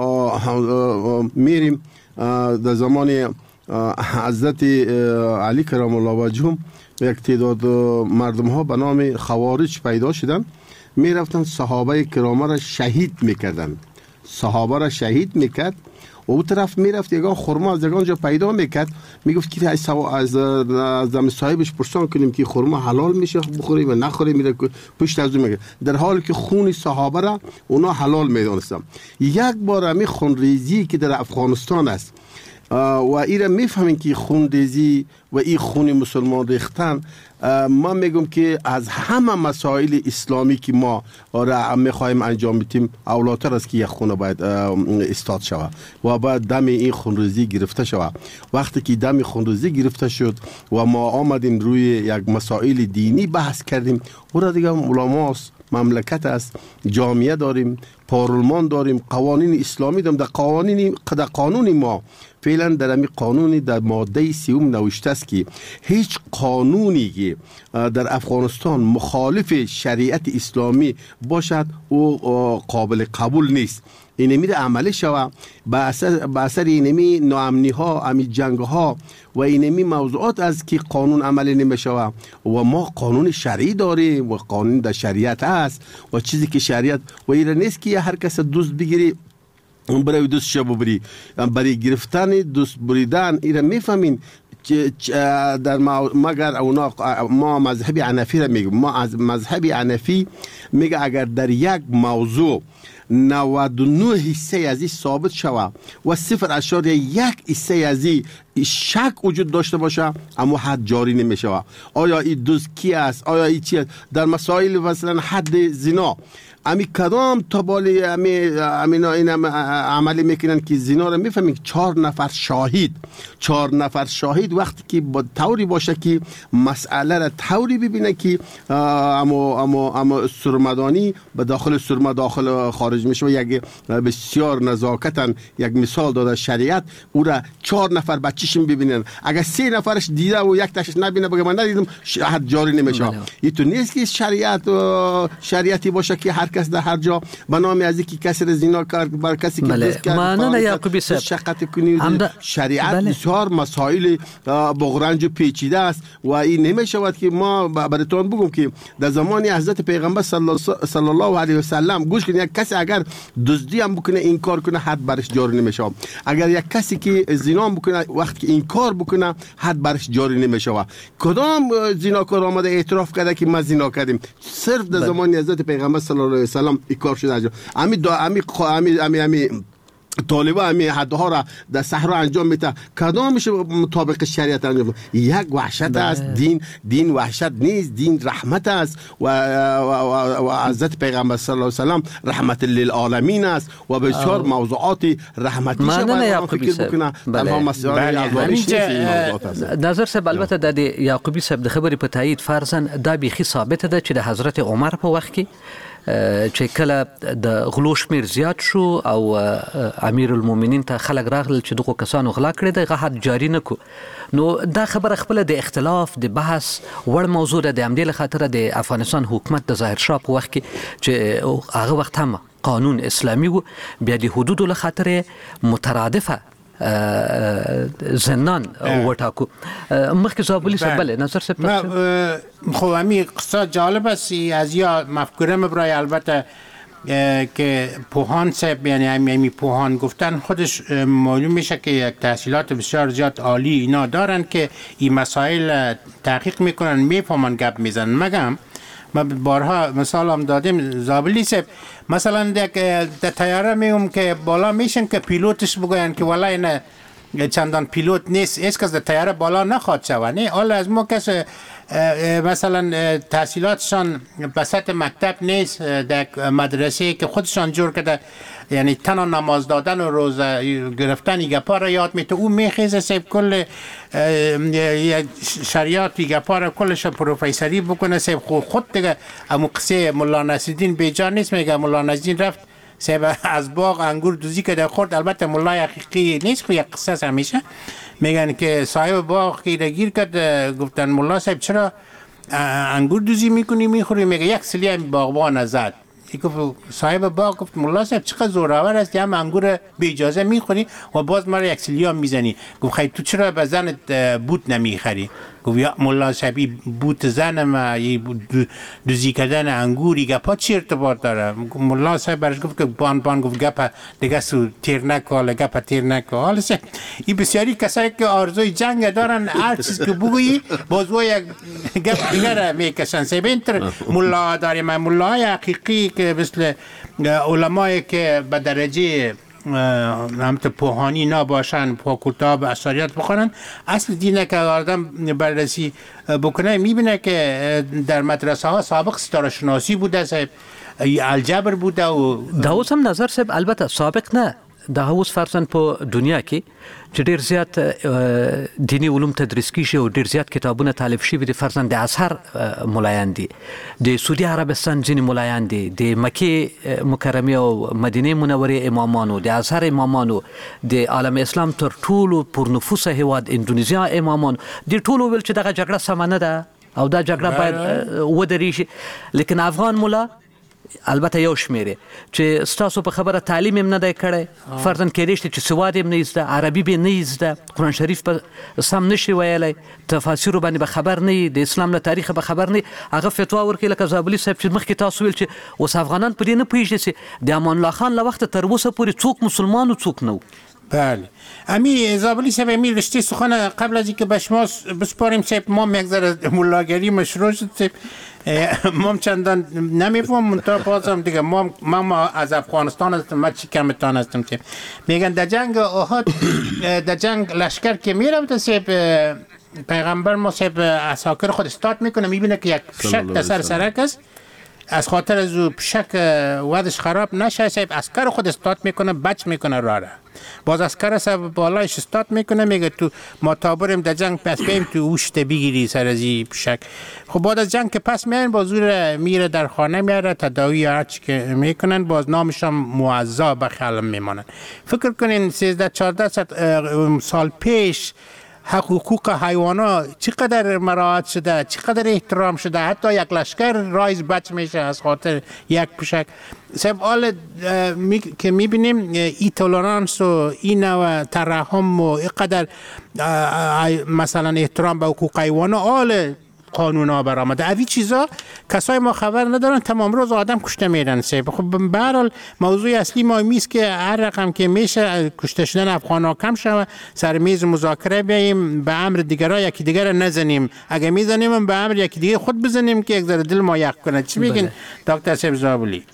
ما میریم در زمان حضرت علی کرام الله وجهه یک تعداد مردم ها به نام خوارج پیدا شدن، میرفتن صحابه کرام را شهید میکردن. صحابه را شهید میکرد و او طرف میرفت یگان خرما از یگان جا پیدا میکرد، میگفت که از دم صاحبش پرسان کنیم که خرما حلال میشه بخوریم و نخوریم، میره پشت از اون میگه، در حالی که خون صحابه را اونا حلال میدونستن. یک بار همی خونریزی که در افغانستان است و ایره میفهمین که خونریزی و این خون مسلمان ریختن، ما میگم که از همه مسائل اسلامی که ما را میخوایم انجام بدیم اولاتر است که یک خون باید استاد شود و باید دم این خونریزی گرفته شود. وقتی که دم خونریزی گرفته شد و ما آمدیم روی یک مسائل دینی بحث کردیم، او را دیگه علماست، مملکت است، جامعه داریم، پارلمان داریم، قوانین اسلامی داریم. در قانون ما فعلا در امی قانونی در ماده 30 نوشته است که هیچ قانونی که در افغانستان مخالف شریعت اسلامی باشد او قابل قبول نیست. اینمی را عملی شود به اثر اینمی ناامنی ها، امی جنگ ها و اینمی موضوعات از که قانون عملی نمی شود و ما قانون شرعی داریم و قانون در شریعت است و چیزی که شریعت و این نیست که هر کس دوست بگیری برای دوست شب بری. برای گرفتن دوست بریدن این را میفهمین در مگر اونا ما مذهبی حنفی را میگم، ما از مذهبی حنفی میگه اگر در یک موضوع 99 حصه از این ثابت شود و 0.1 حصه از این شک وجود داشته باشه اما حد جاری نمیشه. آیا این دوست کی است؟ آیا این چی است؟ در مسائل مثلا حد زنا امی کدام تا بالی این عملی میکنن که زنا رو میفهمین 4 نفر شاهد وقتی که با طوری باشه که مسئله را طوری ببینه که اما سرمدانی به داخل سرمه داخل خارج میشه و یک بسیار نزاکتن یک مثال داده شریعت او را 4 نفر بچه‌شون ببینن، اگر 3 نفرش دیده و یک تاش نبینه بگه من ندیدم حد جاری نمیشه. این تو نیست که شریعتی باشه که هر کس در هر جا به نام از اینکه کسی را زنا کرد بر کسی که دوست کرد شقت کنید. شریعت بسیار مسائل بغرنج و پیچیده است و این نمیشود که ما براتون بگم که در زمان حضرت پیغمبر صلی الله علیه و سلم گوش کنید، یک کسی اگر دزدی هم بکنه این کار کنه حد برش جاری نمیشه. اگر یک کسی که زنا بکنه وقتی که این کار بکنه حد برش جاری نمیشه. کدام زناکار آمده اعتراف کرده که ما زنا کردیم؟ صرف در زمان حضرت پیغمبر صلی الله علیه و سلم این کار شده. امی طالبا همی حدها را در صحرا انجام میده، کدامش مطابق شریعت انجام میده؟ یک وحشت است. دین وحشت نیست، دین رحمت است و حضرت پیغمبر صلی الله علیه و سلم رحمت للعالمین است و بسیار موضوعات رحمتی شما فکر بکنه. نظر صاحب البته د یعقوبی صاحب د خبرې په تایید فرضاً دا بیخي ثابت ده چې د حضرت عمر په وخت کې چې کله د غلو شمیر زیات شو او امیر المؤمنین ته خلک راغلل چې دغه کسانو غلا کړی دی حد جاری نکو. نو دا خبره خپل د اختلاف د بحث وړ موضوع ده. د همدې لخاطر د افغانستان حکومت د ظاهر شاه په وخت کې چې هغه وخت هم قانون اسلامی و، بیا د حدودو لخاطر مترادفه زندان وټاکو. مخکې زابلی صاحب بله نظر صاحب خب همین قصه جالب است از یا مفکوره برای البته که پوهان صاحب یعنی همین پوهان گفتن خودش معلوم میشه که یک تحصیلات بسیار زیاد عالی اینا دارن که این مسائل تحقیق میکنن میفهمن گپ میزنن. مگم ما بارها مثال هم دادیم زابلی صاحب مثلا در طیاره میگم که بالا میشن که پیلوتش بگوین که والله نه چندان پیلوت نیست، هیچ کس در طیاره بالا نخواد شود. نه حالا از ما کس مثلا تحصیلاتشان بسط مکتب نیست در مدرسه که خودشان جور کرده، یعنی تنها نماز دادن و روزه گرفتن گپا را یاد میته او میخیزه سیب کل شریعت گپا را کلش پروفیسری بکنه سیب خود دیگه. امو قصه مولا نصیرالدین بیجا نیست، میگه مولا نصیرالدین رفت سیب از باغ انگور دوزی که در خورد. البته مولای حقیقی نیست، خو یک قصه همیشه میگن که صاحب باغ که گیر کرد گفتن مولا صاحب چرا انگور دوزی میکنی میخوری؟ میگه یک سلی باغبان زد. گفت صاحب باغ گفت مولا صاحب چقدر زورآور است، هم انگور بی اجازه میخوری و باز ما را یک سلیا میزنی. گفت خیلی تو چرا به زنت بوت نمیخری؟ گفت یا مولا صاحب بوت زنم دوزی کردن انگوری گپا چی ارتباط داره؟ مولا صاحب برش گفت که بان گفت گپا دیگه سو تیر نکال گپا تیر نکال. حالا این بسیاری کسایی که آرزوی جنگ دارن هر چیز که بگویی باز و یک گپ دیگر میکشن. سیب اینتر مولا داریم، مولای حقیقی که مثل علمایی که به درجه همت پوهانی نباشن، کتاب اثریات بخونن، اصل دینه که آدم بررسی بکنه میبینه که در مدرسه ها سابق ستاره شناسی بوده صاحب، الجبر بوده و دا اوس هم نظر صاحب البته سابق نه، دا اوس فرضاً په دنیا کې چې ډیر زیات دینی علوم تدریس کیږي او ډیر زیات کتابونه تالیف شوي دي. فرضاً د ازهر مولایان دي، د سعودي عربستان ځینې مولایان دي، د مکې مکرمه او مدینه منوره امامانو، د ازهر امامانو، د عالم اسلام تر ټولو پرنفوسه هیواد اندونیزیا امامانو، د ټولو ویل چې دغه جګړه سمه نه ده او دا جګړه باید ودرېږي. لیکن افغان مولا البته یو شمیره چې ستاسو په خبره تعلیم هم نه دی کړی، فرضاً کېدای شي چې سواد هم نه زده، عربي به نه زده، قرآن شریف به سم نشي ویلی، تفاسیرو باندې به خبر نه، د اسلام له تاریخ به خبر نه، هغه فتوا ورکړي لکه زابلي صاحب چې مخکې تاسو ویل چې اوس افغانان په دې نه پوهېږي چې د امان الله خان له وخته تر اوسه پورې څوک مسلمان و څوک نه. بله امی زابلی صاحب امی رشته سخن قبل از اینکه به شما بسپاریم صاحب ما یک ذره مولاگری مشروع شد صاحب، ما چندان نمیفهم منطقه بازم دیگه ما از افغانستان هستم، من چی کمتان هستم صاحب. میگن در جنگ احد در جنگ لشکر که میرفت صاحب پیغمبر ما صاحب عساکر خود استارت میکنه، میبینه که یک پشک در سر سرک است، از خاطر از پشک وضعش خراب نشه صاحب عسکر خود استارت میکنه بچ میکنه راه باز عسکر صاحب بالایش استارت میکنه، میگه تو ما تابریم در جنگ پس بیم تو اوشت بگیری سر از این پشک. خب بعد از جنگ که پس میان باز زور میره در خانه میاره تداوی هرچی که میکنن، باز نامش هم معزا بخیالم میمانن. فکر کنین 13-14 سال پیش حقوق حیوانات چقدر مراعات شده، چقدر احترام شده، حتی یک لشکر رایز بچ میشه از خاطر یک پشک. صاحب حال که میبینیم این تولرانس و این نوع ترحم و اینقدر مثلا احترام به حقوق حیوانات حال قانونا برآمده، اوی چیزا کسای ما خبر ندارن، تمام روز آدم کشته میرن صاحب. خب به هر حال موضوع اصلی ما میست که هر رقم که میشه کشته شدن افغانا کم شود، سر میز مذاکره بیاییم، به امر دیگرها یکی دیگر نزنیم، اگه میزنیم به امر یکی دیگه خود بزنیم که یک ذره دل ما یخ کنه. چی میگین دکتر صاحب زابلی؟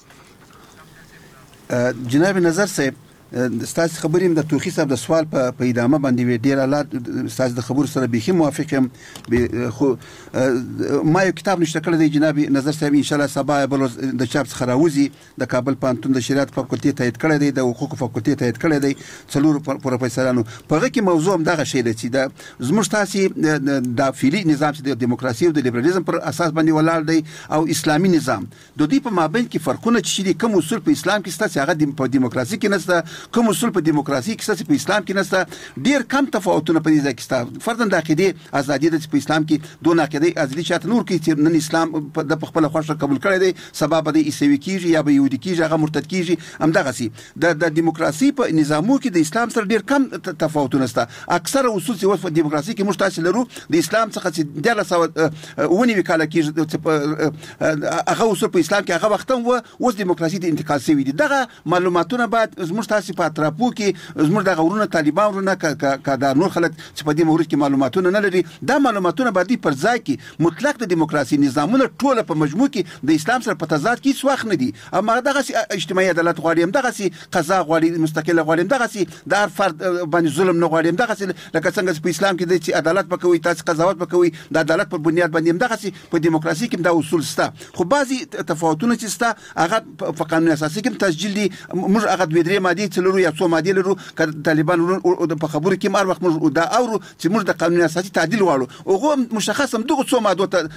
جناب نظر صاحب ستاسو خبرې د توخی صاحب د سوال په ادامه باندې ډیر اعلی ستاسو د خبرو سره به موافق یم، خو ما یو کتاب نشته کړی دی جناب نظر صاحب، ان شاء الله سبا بل د چاپ څخه راوځي، د کابل پوهنتون د شریعت فاکولټي تایید کړی دی، د حقوق فاکولټي تایید کړی دی، څلور پروفیسورانو په هغه کې موضوع هم دغه شی دی چې د زموږ تاسو د فعلي نظام چې د دیموکراسي او د لیبرالیزم پر اساس باندې ولاړ دی او اسلامي نظام د دوی په مابین کې فرقونه چې دي، کوم اصول په اسلام کې ستاسو هغه په دیموکراسي کې نشته کوم اصول په دیموکراسي کې په اسلام کې نشته. ډیر کم تفاوتونه په دې ځای کې شته. فرضاً د عقیدې ازادي د په اسلام کې دوه عقیدې ازادي چاته نور کې چې نن اسلام د خپل خوښه قبول کړی دی سبب د عیسوي کېږي یا به يهودي کېږي هغه مرتد کېږي. همدغه سي د دیموکراسي په نظامو کې د اسلام سره ډیر کم تفاوتونه شته. اکثر اصول چې په دیموکراسي کې موږ تاسو لرو د اسلام څخه چې 1990 کال کې هغه اصول په اسلام کې هغه وخت هم اوس دیموکراسي د انتقال شوی دي. دغه معلوماتونه باید زموږ تاسو په اطرافو کې زموږ د غورونه طالبان ورونه کا نور خلک چې په دې مورد کې معلوماتونه نه لري دا معلوماتونه باید پر ځای کې مطلق د دیموکراسي نظامونه ټول په مجموع کې د اسلام سره په تضاد کې څه وخت نه دي. اما دغه اجتماعي عدالت غواړي دغه قضا غواړي مستقله غواړي دغه د هر فرد باندې ظلم نه غواړي دغه لکه څنګه په اسلام کې د عدالت پکوي تاسو قضاوت پکوي د عدالت پر بنیاد باندې دغه په دیموکراسي کې دا اصول شته. خو بعضي تفاوتونه چې شته هغه په قانون اساسي کې تسجیل دي. موږ هغه دوه درې ماده څلورو یا څو ماده لرو ک طالبان په خبرو کې مار وخت موږ دا اورو چې موږ د قانون اساسي تعدیل غواړو او هغه مشخص هم دغه څو ماده ته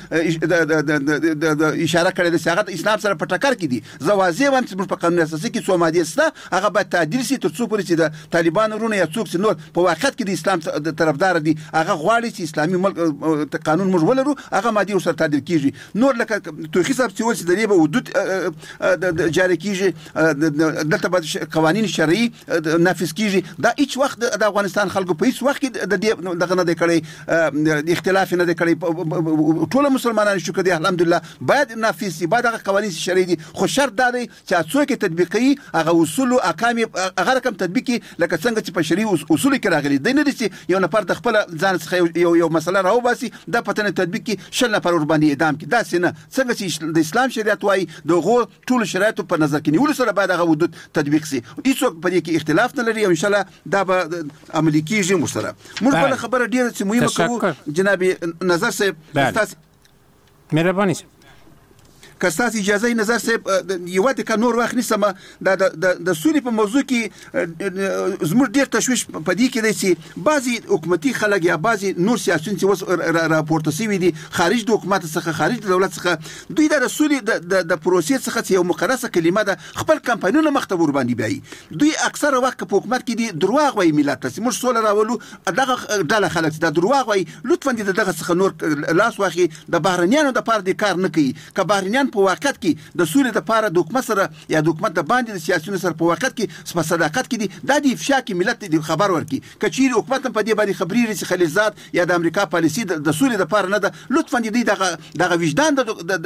اشاره کړې ده چې هغه اسلام سره په ټکر کې دي. زوازی هم چې په قانون اساسي کې څو ماده شته هغه باید تعدیل شي تر څو پورې چې د طالبان ورونه یا څوک چې نور په واقعیت کې د اسلام د طرفدار دي هغه غواړي چې اسلامي ملک قانون موږ ولرو هغه ماده سره تعدیل کیږي. نور لکه توخي صاحب چې ول چې د ریبه حدود جاری کیږي دلته باید قوانین شرعي نافذ کیږي. دا هیڅ وخت د افغانستان خلکو په هیڅ وخت کې د دغه نه دی کړی اختلاف نه دی کړی. ټول مسلمانان شکر دي الحمدلله باید نافذ شي باید هغه قوانین شرعي دي خو شرط دا دی چې څوک تطبیقي هغه اصول او احکام هغه رقم تطبیقي لکه څنګه چې په شرعي اصول کې راغلي دی نه دي چې یو نفر د خپل ځان څخه یو مسله راو باسي د پتن تطبیق کې شل نفر ور باندې اعدام کې دا سینه څنګه چې د اسلام شریعت وايي دغه ټول شرایط په نظر کې نیول سره باید هغه حدود تطبیق شي. هیڅوک په دې کې اختلاف نه لري او ان شاء الله دا به عملي کیږي. مشترک موږ بل خبره ډیره چې مهمه کوو جناب نظر صاحب تاسو مهرباني که تاسو اجازه نظر صاحب یو د نور وخت نسمه د سولې په موضوع کې زموږ ډیر تشویش په دې کې دی چې بعضي حکومتي خلک یا بعضي نور سیاسيون چې راپورته شوي دي خارج د حکومت څخه خارج د دولت څخه دوی د سولې د پروسې څخه یو مقرره کلمه ده خپل کمپاینونه مختبر باندې بیاي. دوی اکثره وخت په حکومت کې دي دروغ وایي ملت ته موږ سول راولو دغه ډله خلک د دروغ وایي لطفا دغه څخه نور لاس واخی د بهرنیانو د پاره د کار نه کوي که بهرنیان په واقعیت کې د سولې د پاره د حکومت سره یا د حکومت د باندې د سیاسيونو سره په واقعیت کې په صداقت کې دي د افشا کې ملت د خبر ورکي کچیر حکومت په دې باندې خبري رسي خلیزات یا د امریکا پالیسي د سولې د پاره نه ده لطفا دې دغه وجدان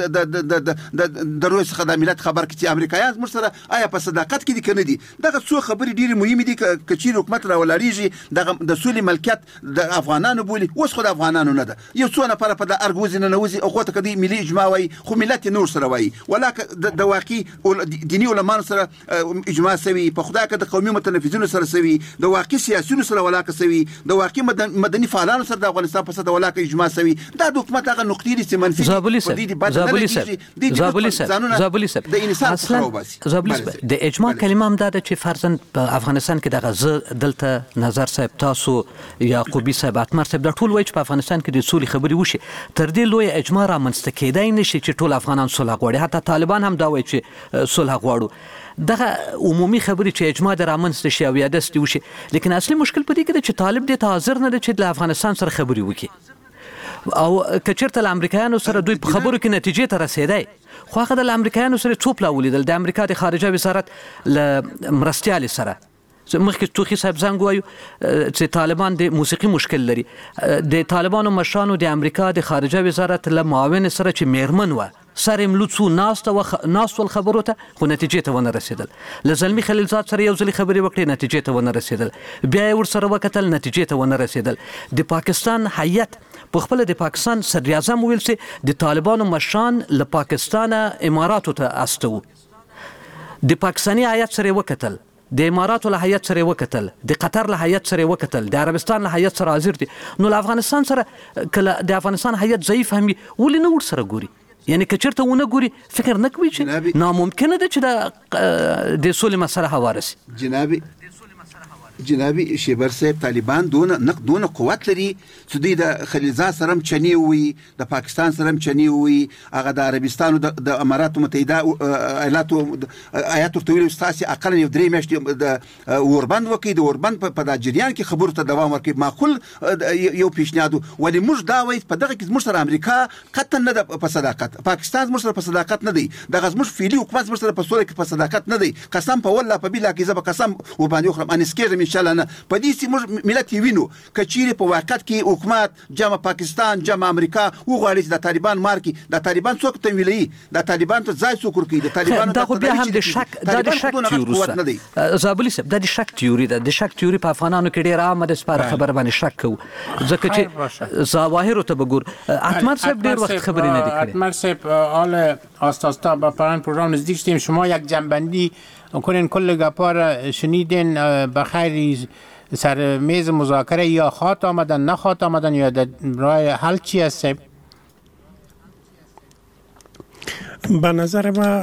د روس څخه د ملت خبر کې چې امریکایان موږ سره آیا په صداقت کې دي کنه دي دغه څو خبري ډیره مهمه دي کچیر حکومت راولریږي د سولې ملکیت د افغانانو بولی اوس خو د افغانانو نه ده یو څو نفر په د ارګوز نه نوځي او خو ته کدي ملي اجماع وای خو ملت نور سره وای ولکه د واقعي دینی علماء سره اجماع سوي په خدای کې د قومي متنفذینو سره سوي د واقعي سیاسيونو سره ولاکه سوي د واقعي مدني فعالانو سره د افغانستان په صد ولاکه اجماع سوي دا د حکومت هغه نقطې دي چې منفي زابلی صاحب د انسان خراباسي د اجماع کلمه هم دا چې فرضاً په افغانستان کې دغه دلته نظر صاحب تاسو یعقوبی صاحب اتمر صاحب د ټول وایي چې په افغانستان کې د سولې خبري وشي تر دې لوی اجماع را منځته کېدای نشي چې ټول افغانان صلح غواړي حتی طالبان هم دا وایي چې صلح غواړو دغه عمومي خبري چې اجماع د رامنځته شي او یا دستي وشي لیکن اصلي مشکل په دې کې چې طالب د حاضر نه چې د افغانستان سره خبري وکړي او کچرته د امریکایانو سره دوی په خبرو کې نتیجې ته رسیدای خو هغه د امریکایانو سره څوپلا ولیدل د امریکا د خارجه وزارت ل مرستيال سره مخکې توخي صاحب زنګ وایو چې طالبان د موسیقي مشکل لري د طالبانو مشرانو د امریکا د خارجه وزارت له معاون سره چې میرمن و سره ملوڅو ناست ول خبرو ته خو نتیجې ته ونه رسیدل لزلمی خلیلزاد سره یو ځل خبري وکړي نتیجې ته ونه رسیدل بیا ور سره وکتل نتیجې ته ونه رسیدل د پاکستان هیئت په خپل د پاکستان صدر اعظم ویل چې د طالبانو مشران له پاکستان اماراتو ته استو د پاکستاني هیئت سره وکتل د اماراتو له هیئت سره وکتل د قطر له هیئت سره وکتل د عربستان له هیئت سره حاضر دي نو له افغانستان سره کله د افغانستان هیئت ضعیف هم ولې نه ور سره ګوري یعنی کچرته ونه ګوري فکر نه کوي چې ناممکن ده چې د سولې مسله هوارسي جنابي جنابي شیبر صاحب طالبان دون قوت لري چې دوی د خلیلزاد سره هم چني وي، د پاکستان سره هم چني وي، هغه د عربستان او د اماراتو متحده ایالات ورته ویلي ستاسې اقل یو 3 میاشتې د اوربند وکړي، د اوربند په دا جریان کې خبرو ته دوام ورکړي. معقول یو پیشنهاد ولې موږ دا وایي په دغه کې زموږ سره امریکا قطعا نه ده په صداقت، پاکستان زموږ سره په صداقت نه دی، دغه زموږ فعلي حکومت زموږ سره په سوله کې په صداقت نه دی. قسم په والله په بلا کې زه به قسم وباندې وخورم انسکیږم ان شاء الله نه په دې چې موږ ملت وینو کچېرې په واقعیت کې حکومت جمع پاکستان جمع امریکا وغواړي چې د طالبان مارکي، د طالبان څوک تمویلوي، د طالبان ته ځای څوک ورکوي، د طالبانو دا خو بیا هم د شک تیوري زابلی صاحب د شک تیوري ده. د شک تیوري په افغانانو کې ډېر عامه ده، سپاره خبر باندې شک کوو ځکه چې ظواهر ته بګور. اتمر صاحب ډېر وخت خبرې نه دي کړې. اتمر صاحب حال آستاستا با پران پروگرام نزدیک شدیم، شما یک جنبندی کنین کل گپا را شنیدین، بخیر سر میز مذاکره یا خواهد آمدن نخواهد آمدن یا در راه حل چی است؟ به نظر ما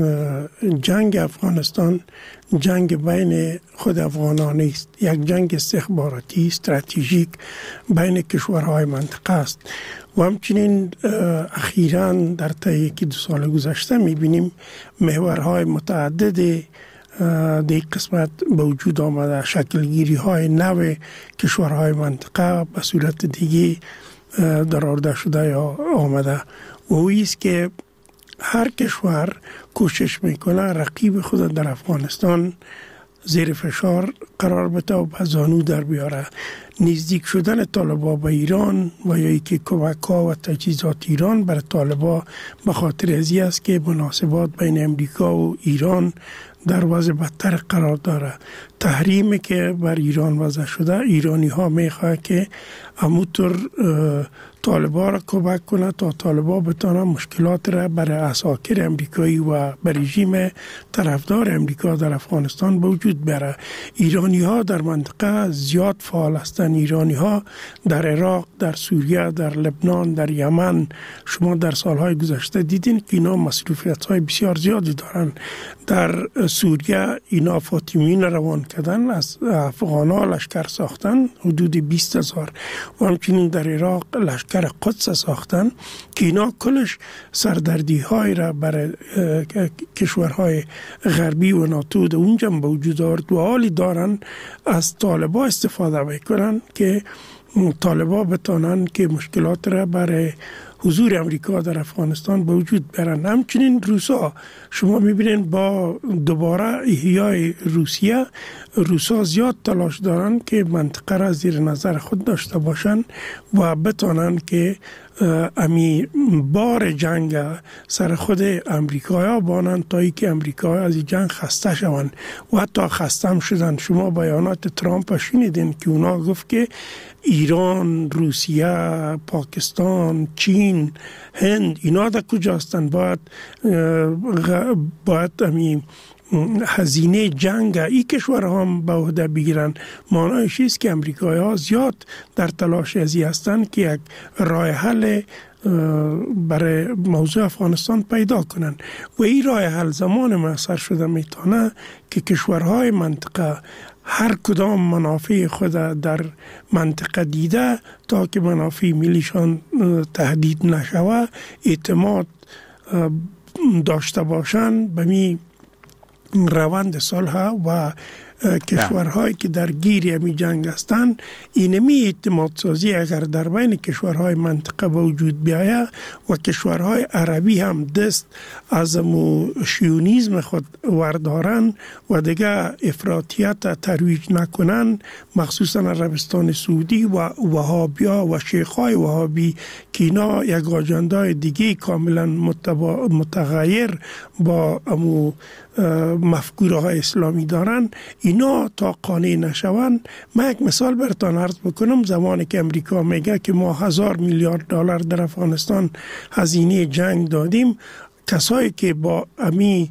جنگ افغانستان جنگ بین خود افغانان است، یک جنگ استخباراتی استراتژیک بین کشورهای منطقه است و همچنین اخیراً در طی 1-2 سال گذشته میبینیم محورهای متعدد در قسمت به وجود آمده، شکلگیری های نو کشورهای منطقه به صورت دیگه در آورده شده یا آمده و اویست که هر کشور کوشش میکنه رقیب خود در افغانستان زیر فشار قرار بده و به زانو در بیاره. نزدیک شدن طالبا به ایران و یا اینکه کمک‌ها و تجهیزات ایران برای طالبا به خاطر ازی است که مناسبات بین امریکا و ایران در وضع بدتر قرار داره. تحریمی که بر ایران وضع شده، ایرانی ها میخواه که همونطور طالبا را کمک کنه تا طالبا بتانه مشکلات را برای عساکر امریکایی و بر رژیم طرفدار امریکا در افغانستان به وجود بره. ایرانی ها در منطقه زیاد فعال هستند. ایرانی ها در عراق، در سوریه، در لبنان، در یمن، شما در سالهای گذشته دیدین که اینا مصروفیت های بسیار زیادی دارن. در سوریه اینا فاطمیین روان کردن، از افغانا لشکر ساختن حدود 20,000 و همچنین در عراق لشکر قدس ساختن که اینا کلش سردردی های را برای کشورهای غربی و ناتو در اونجا به وجود آورد و حالی دارن از طالبا استفاده میکنن که طالبا بتانن که مشکلات را برای حضور امریکا در افغانستان به وجود برن. همچنین روسا شما میبینین با دوباره احیای روسا زیاد تلاش دارن که منطقه را زیر نظر خود داشته باشن و بتانن که امی بار جنگ سر خود امریکایی بانن تا ای که امریکایی از این جنگ خسته شوند و حتی خسته هم شدن. شما بیانات ترامپ شنیدین که اونا گفت که ایران، روسیه، پاکستان، چین، هند اینا در کجا هستن؟ باید امی هزینه جنگ ای کشورها هم به عهده بگیرن. معنیش است که امریکایی ها زیاد در تلاش ازی هستند که یک راه حل برای موضوع افغانستان پیدا کنن و این راه حل زمان میسر شده میتونه که کشورهای منطقه هر کدام منافع خود در منطقه دیده تا که منافع ملیشان تهدید نشوه اعتماد داشته باشن به می روند صلح و کشورهایی که در گیر امی جنگ هستند. اینمی اعتماد سازی اگر در بین کشورهای منطقه به وجود بیاید و کشورهای عربی هم دست از شیونیزم خود وردارن و دیگه افراطیت ترویج نکنن، مخصوصا عربستان سعودی و وهابیا و شیخهای وهابی که اینا یک آجندای دیگه کاملا متغیر با امو مفکوره های اسلامی دارن، اینا تا قانع نشون. من یک مثال براتون عرض بکنم. زمانی که امریکا میگه که ما 1000 میلیارد دلار در افغانستان هزینه جنگ دادیم، کسایی که با امی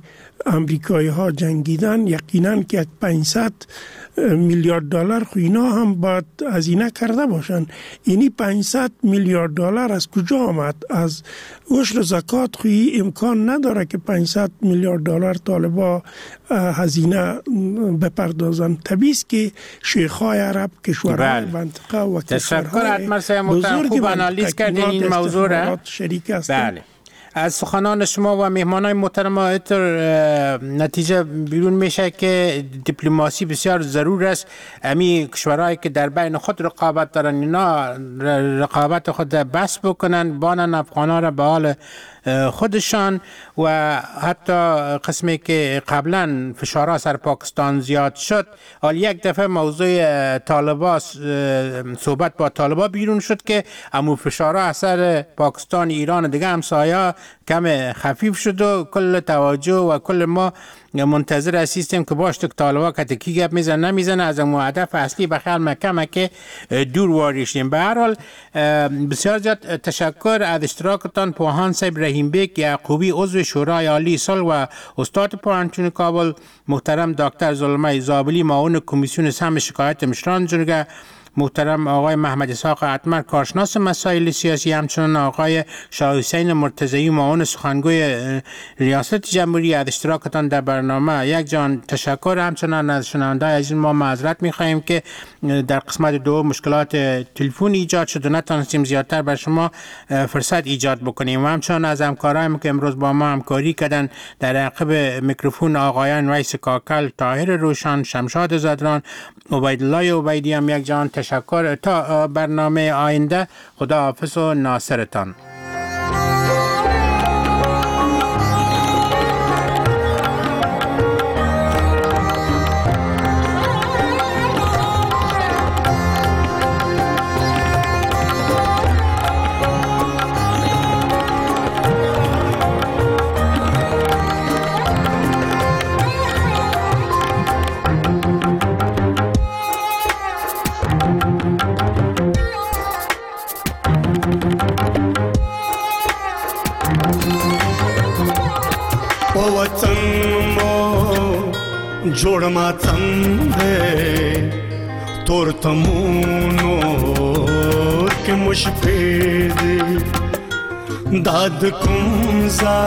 امریکایی ها جنگیدن، یقینا که 500 میلیارد دلار خو اینا هم باید هزینه کرده باشن. اینی 500 میلیارد دلار از کجا آمد؟ از عشر زکات خوی امکان نداره که 500 میلیارد دلار طالبا هزینه بپردازن. طبیعی است که شیخ‌های عرب، کشورهای منطقه و کشورهای بزرگ خوب آنالیز کردین این موضوع را. شریک هستند. بله. از سخنان شما و مهمانای محترم اینطور نتیجه بیرون میشه که دیپلماسی بسیار ضرور است. امی کشورهایی که در بین خود رقابت دارن اینا رقابت خود بس بکنن، بانن افغان‌ها را به حال خودشان، و حتی قسمی که قبلا فشارها سر پاکستان زیاد شد، حال یک دفعه موضوع طالبا صحبت با طالبا بیرون شد که امو فشارها اثر پاکستان، ایران و دیگه همسایه کم خفیف شد و کل توجه و کل ما منتظر هستیم که باش تک طالبا کتکی گپ میزنه نمیزنه از امو هدف اصلی بخیال مکمه که دور واریشیم. به هر حال بسیار زیاد تشکر از اشتراکتان پوهان صاحب رحیم بیگ یعقوبی، عضو شورای عالی صلح و استاد پوهنتون کابل، محترم دکتر زلمه زابلی معاون کمیسیون سهم شکایت مشران جرگه، محترم آقای محمد اسحاق اتمر کارشناس مسائل سیاسی، همچنان آقای شاه حسین مرتضی معاون سخنگوی ریاست جمهوری از اشتراکتان در برنامه. یک جان تشکر. همچنان از شنونده عزیز ما معذرت می‌خواهیم که در قسمت دو مشکلات تلفنی ایجاد شد و نتونستیم زیادتر بر شما فرصت ایجاد بکنیم. و همچنان از همکارانم که امروز با ما همکاری کردن در عقب میکروفون آقایان ویس کاکل، طاهر روشن، شمشاد زدران، عبیدالله عبیدی هم یک جان تشکر. تا برنامه آینده، خدا حافظ و ناصرتان. जोड़ मातम है तोर तमूनो के मुशफेद दाद कुमजा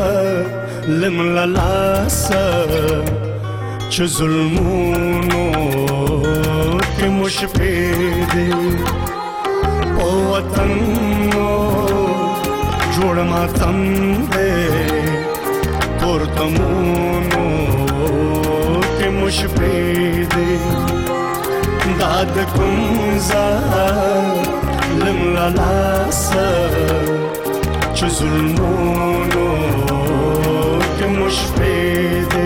लिमलासा च जुल्मूनो के मुशफेद ओ वतनो जोड़ मातम है तोर तमूनो मुशफेदे दाद कुमजा लिमलासा च जुल्मोनो के मुशफेदे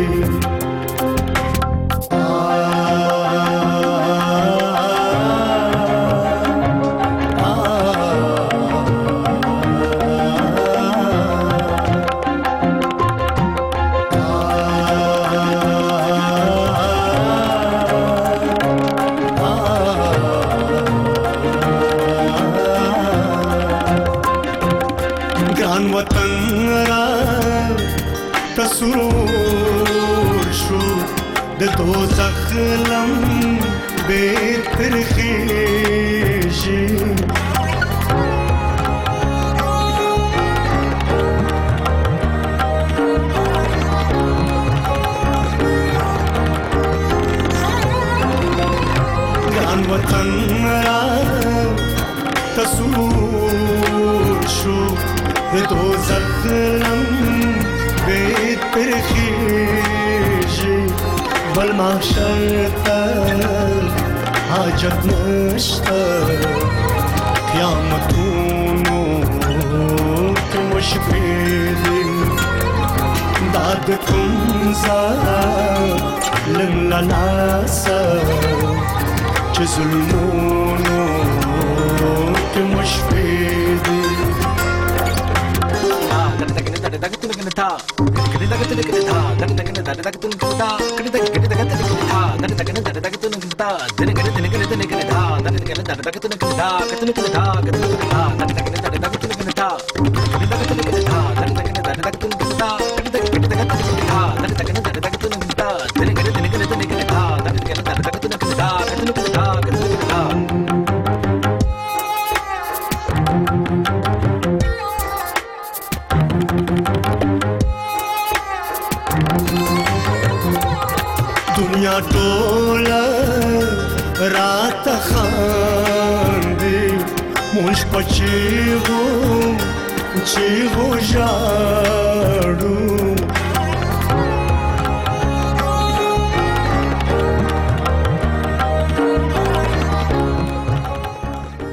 تسرور شو د دوزخ لم بهتر خیشی گان وطن را تسرور شو د دوزخ لم بهتر خیشی بل محشر حاجت نشتا قیامتونو که مشبیلی داد کنزا لنلناسا چه ظلمونو که مشبیلی مونږ په چیغو ژاړو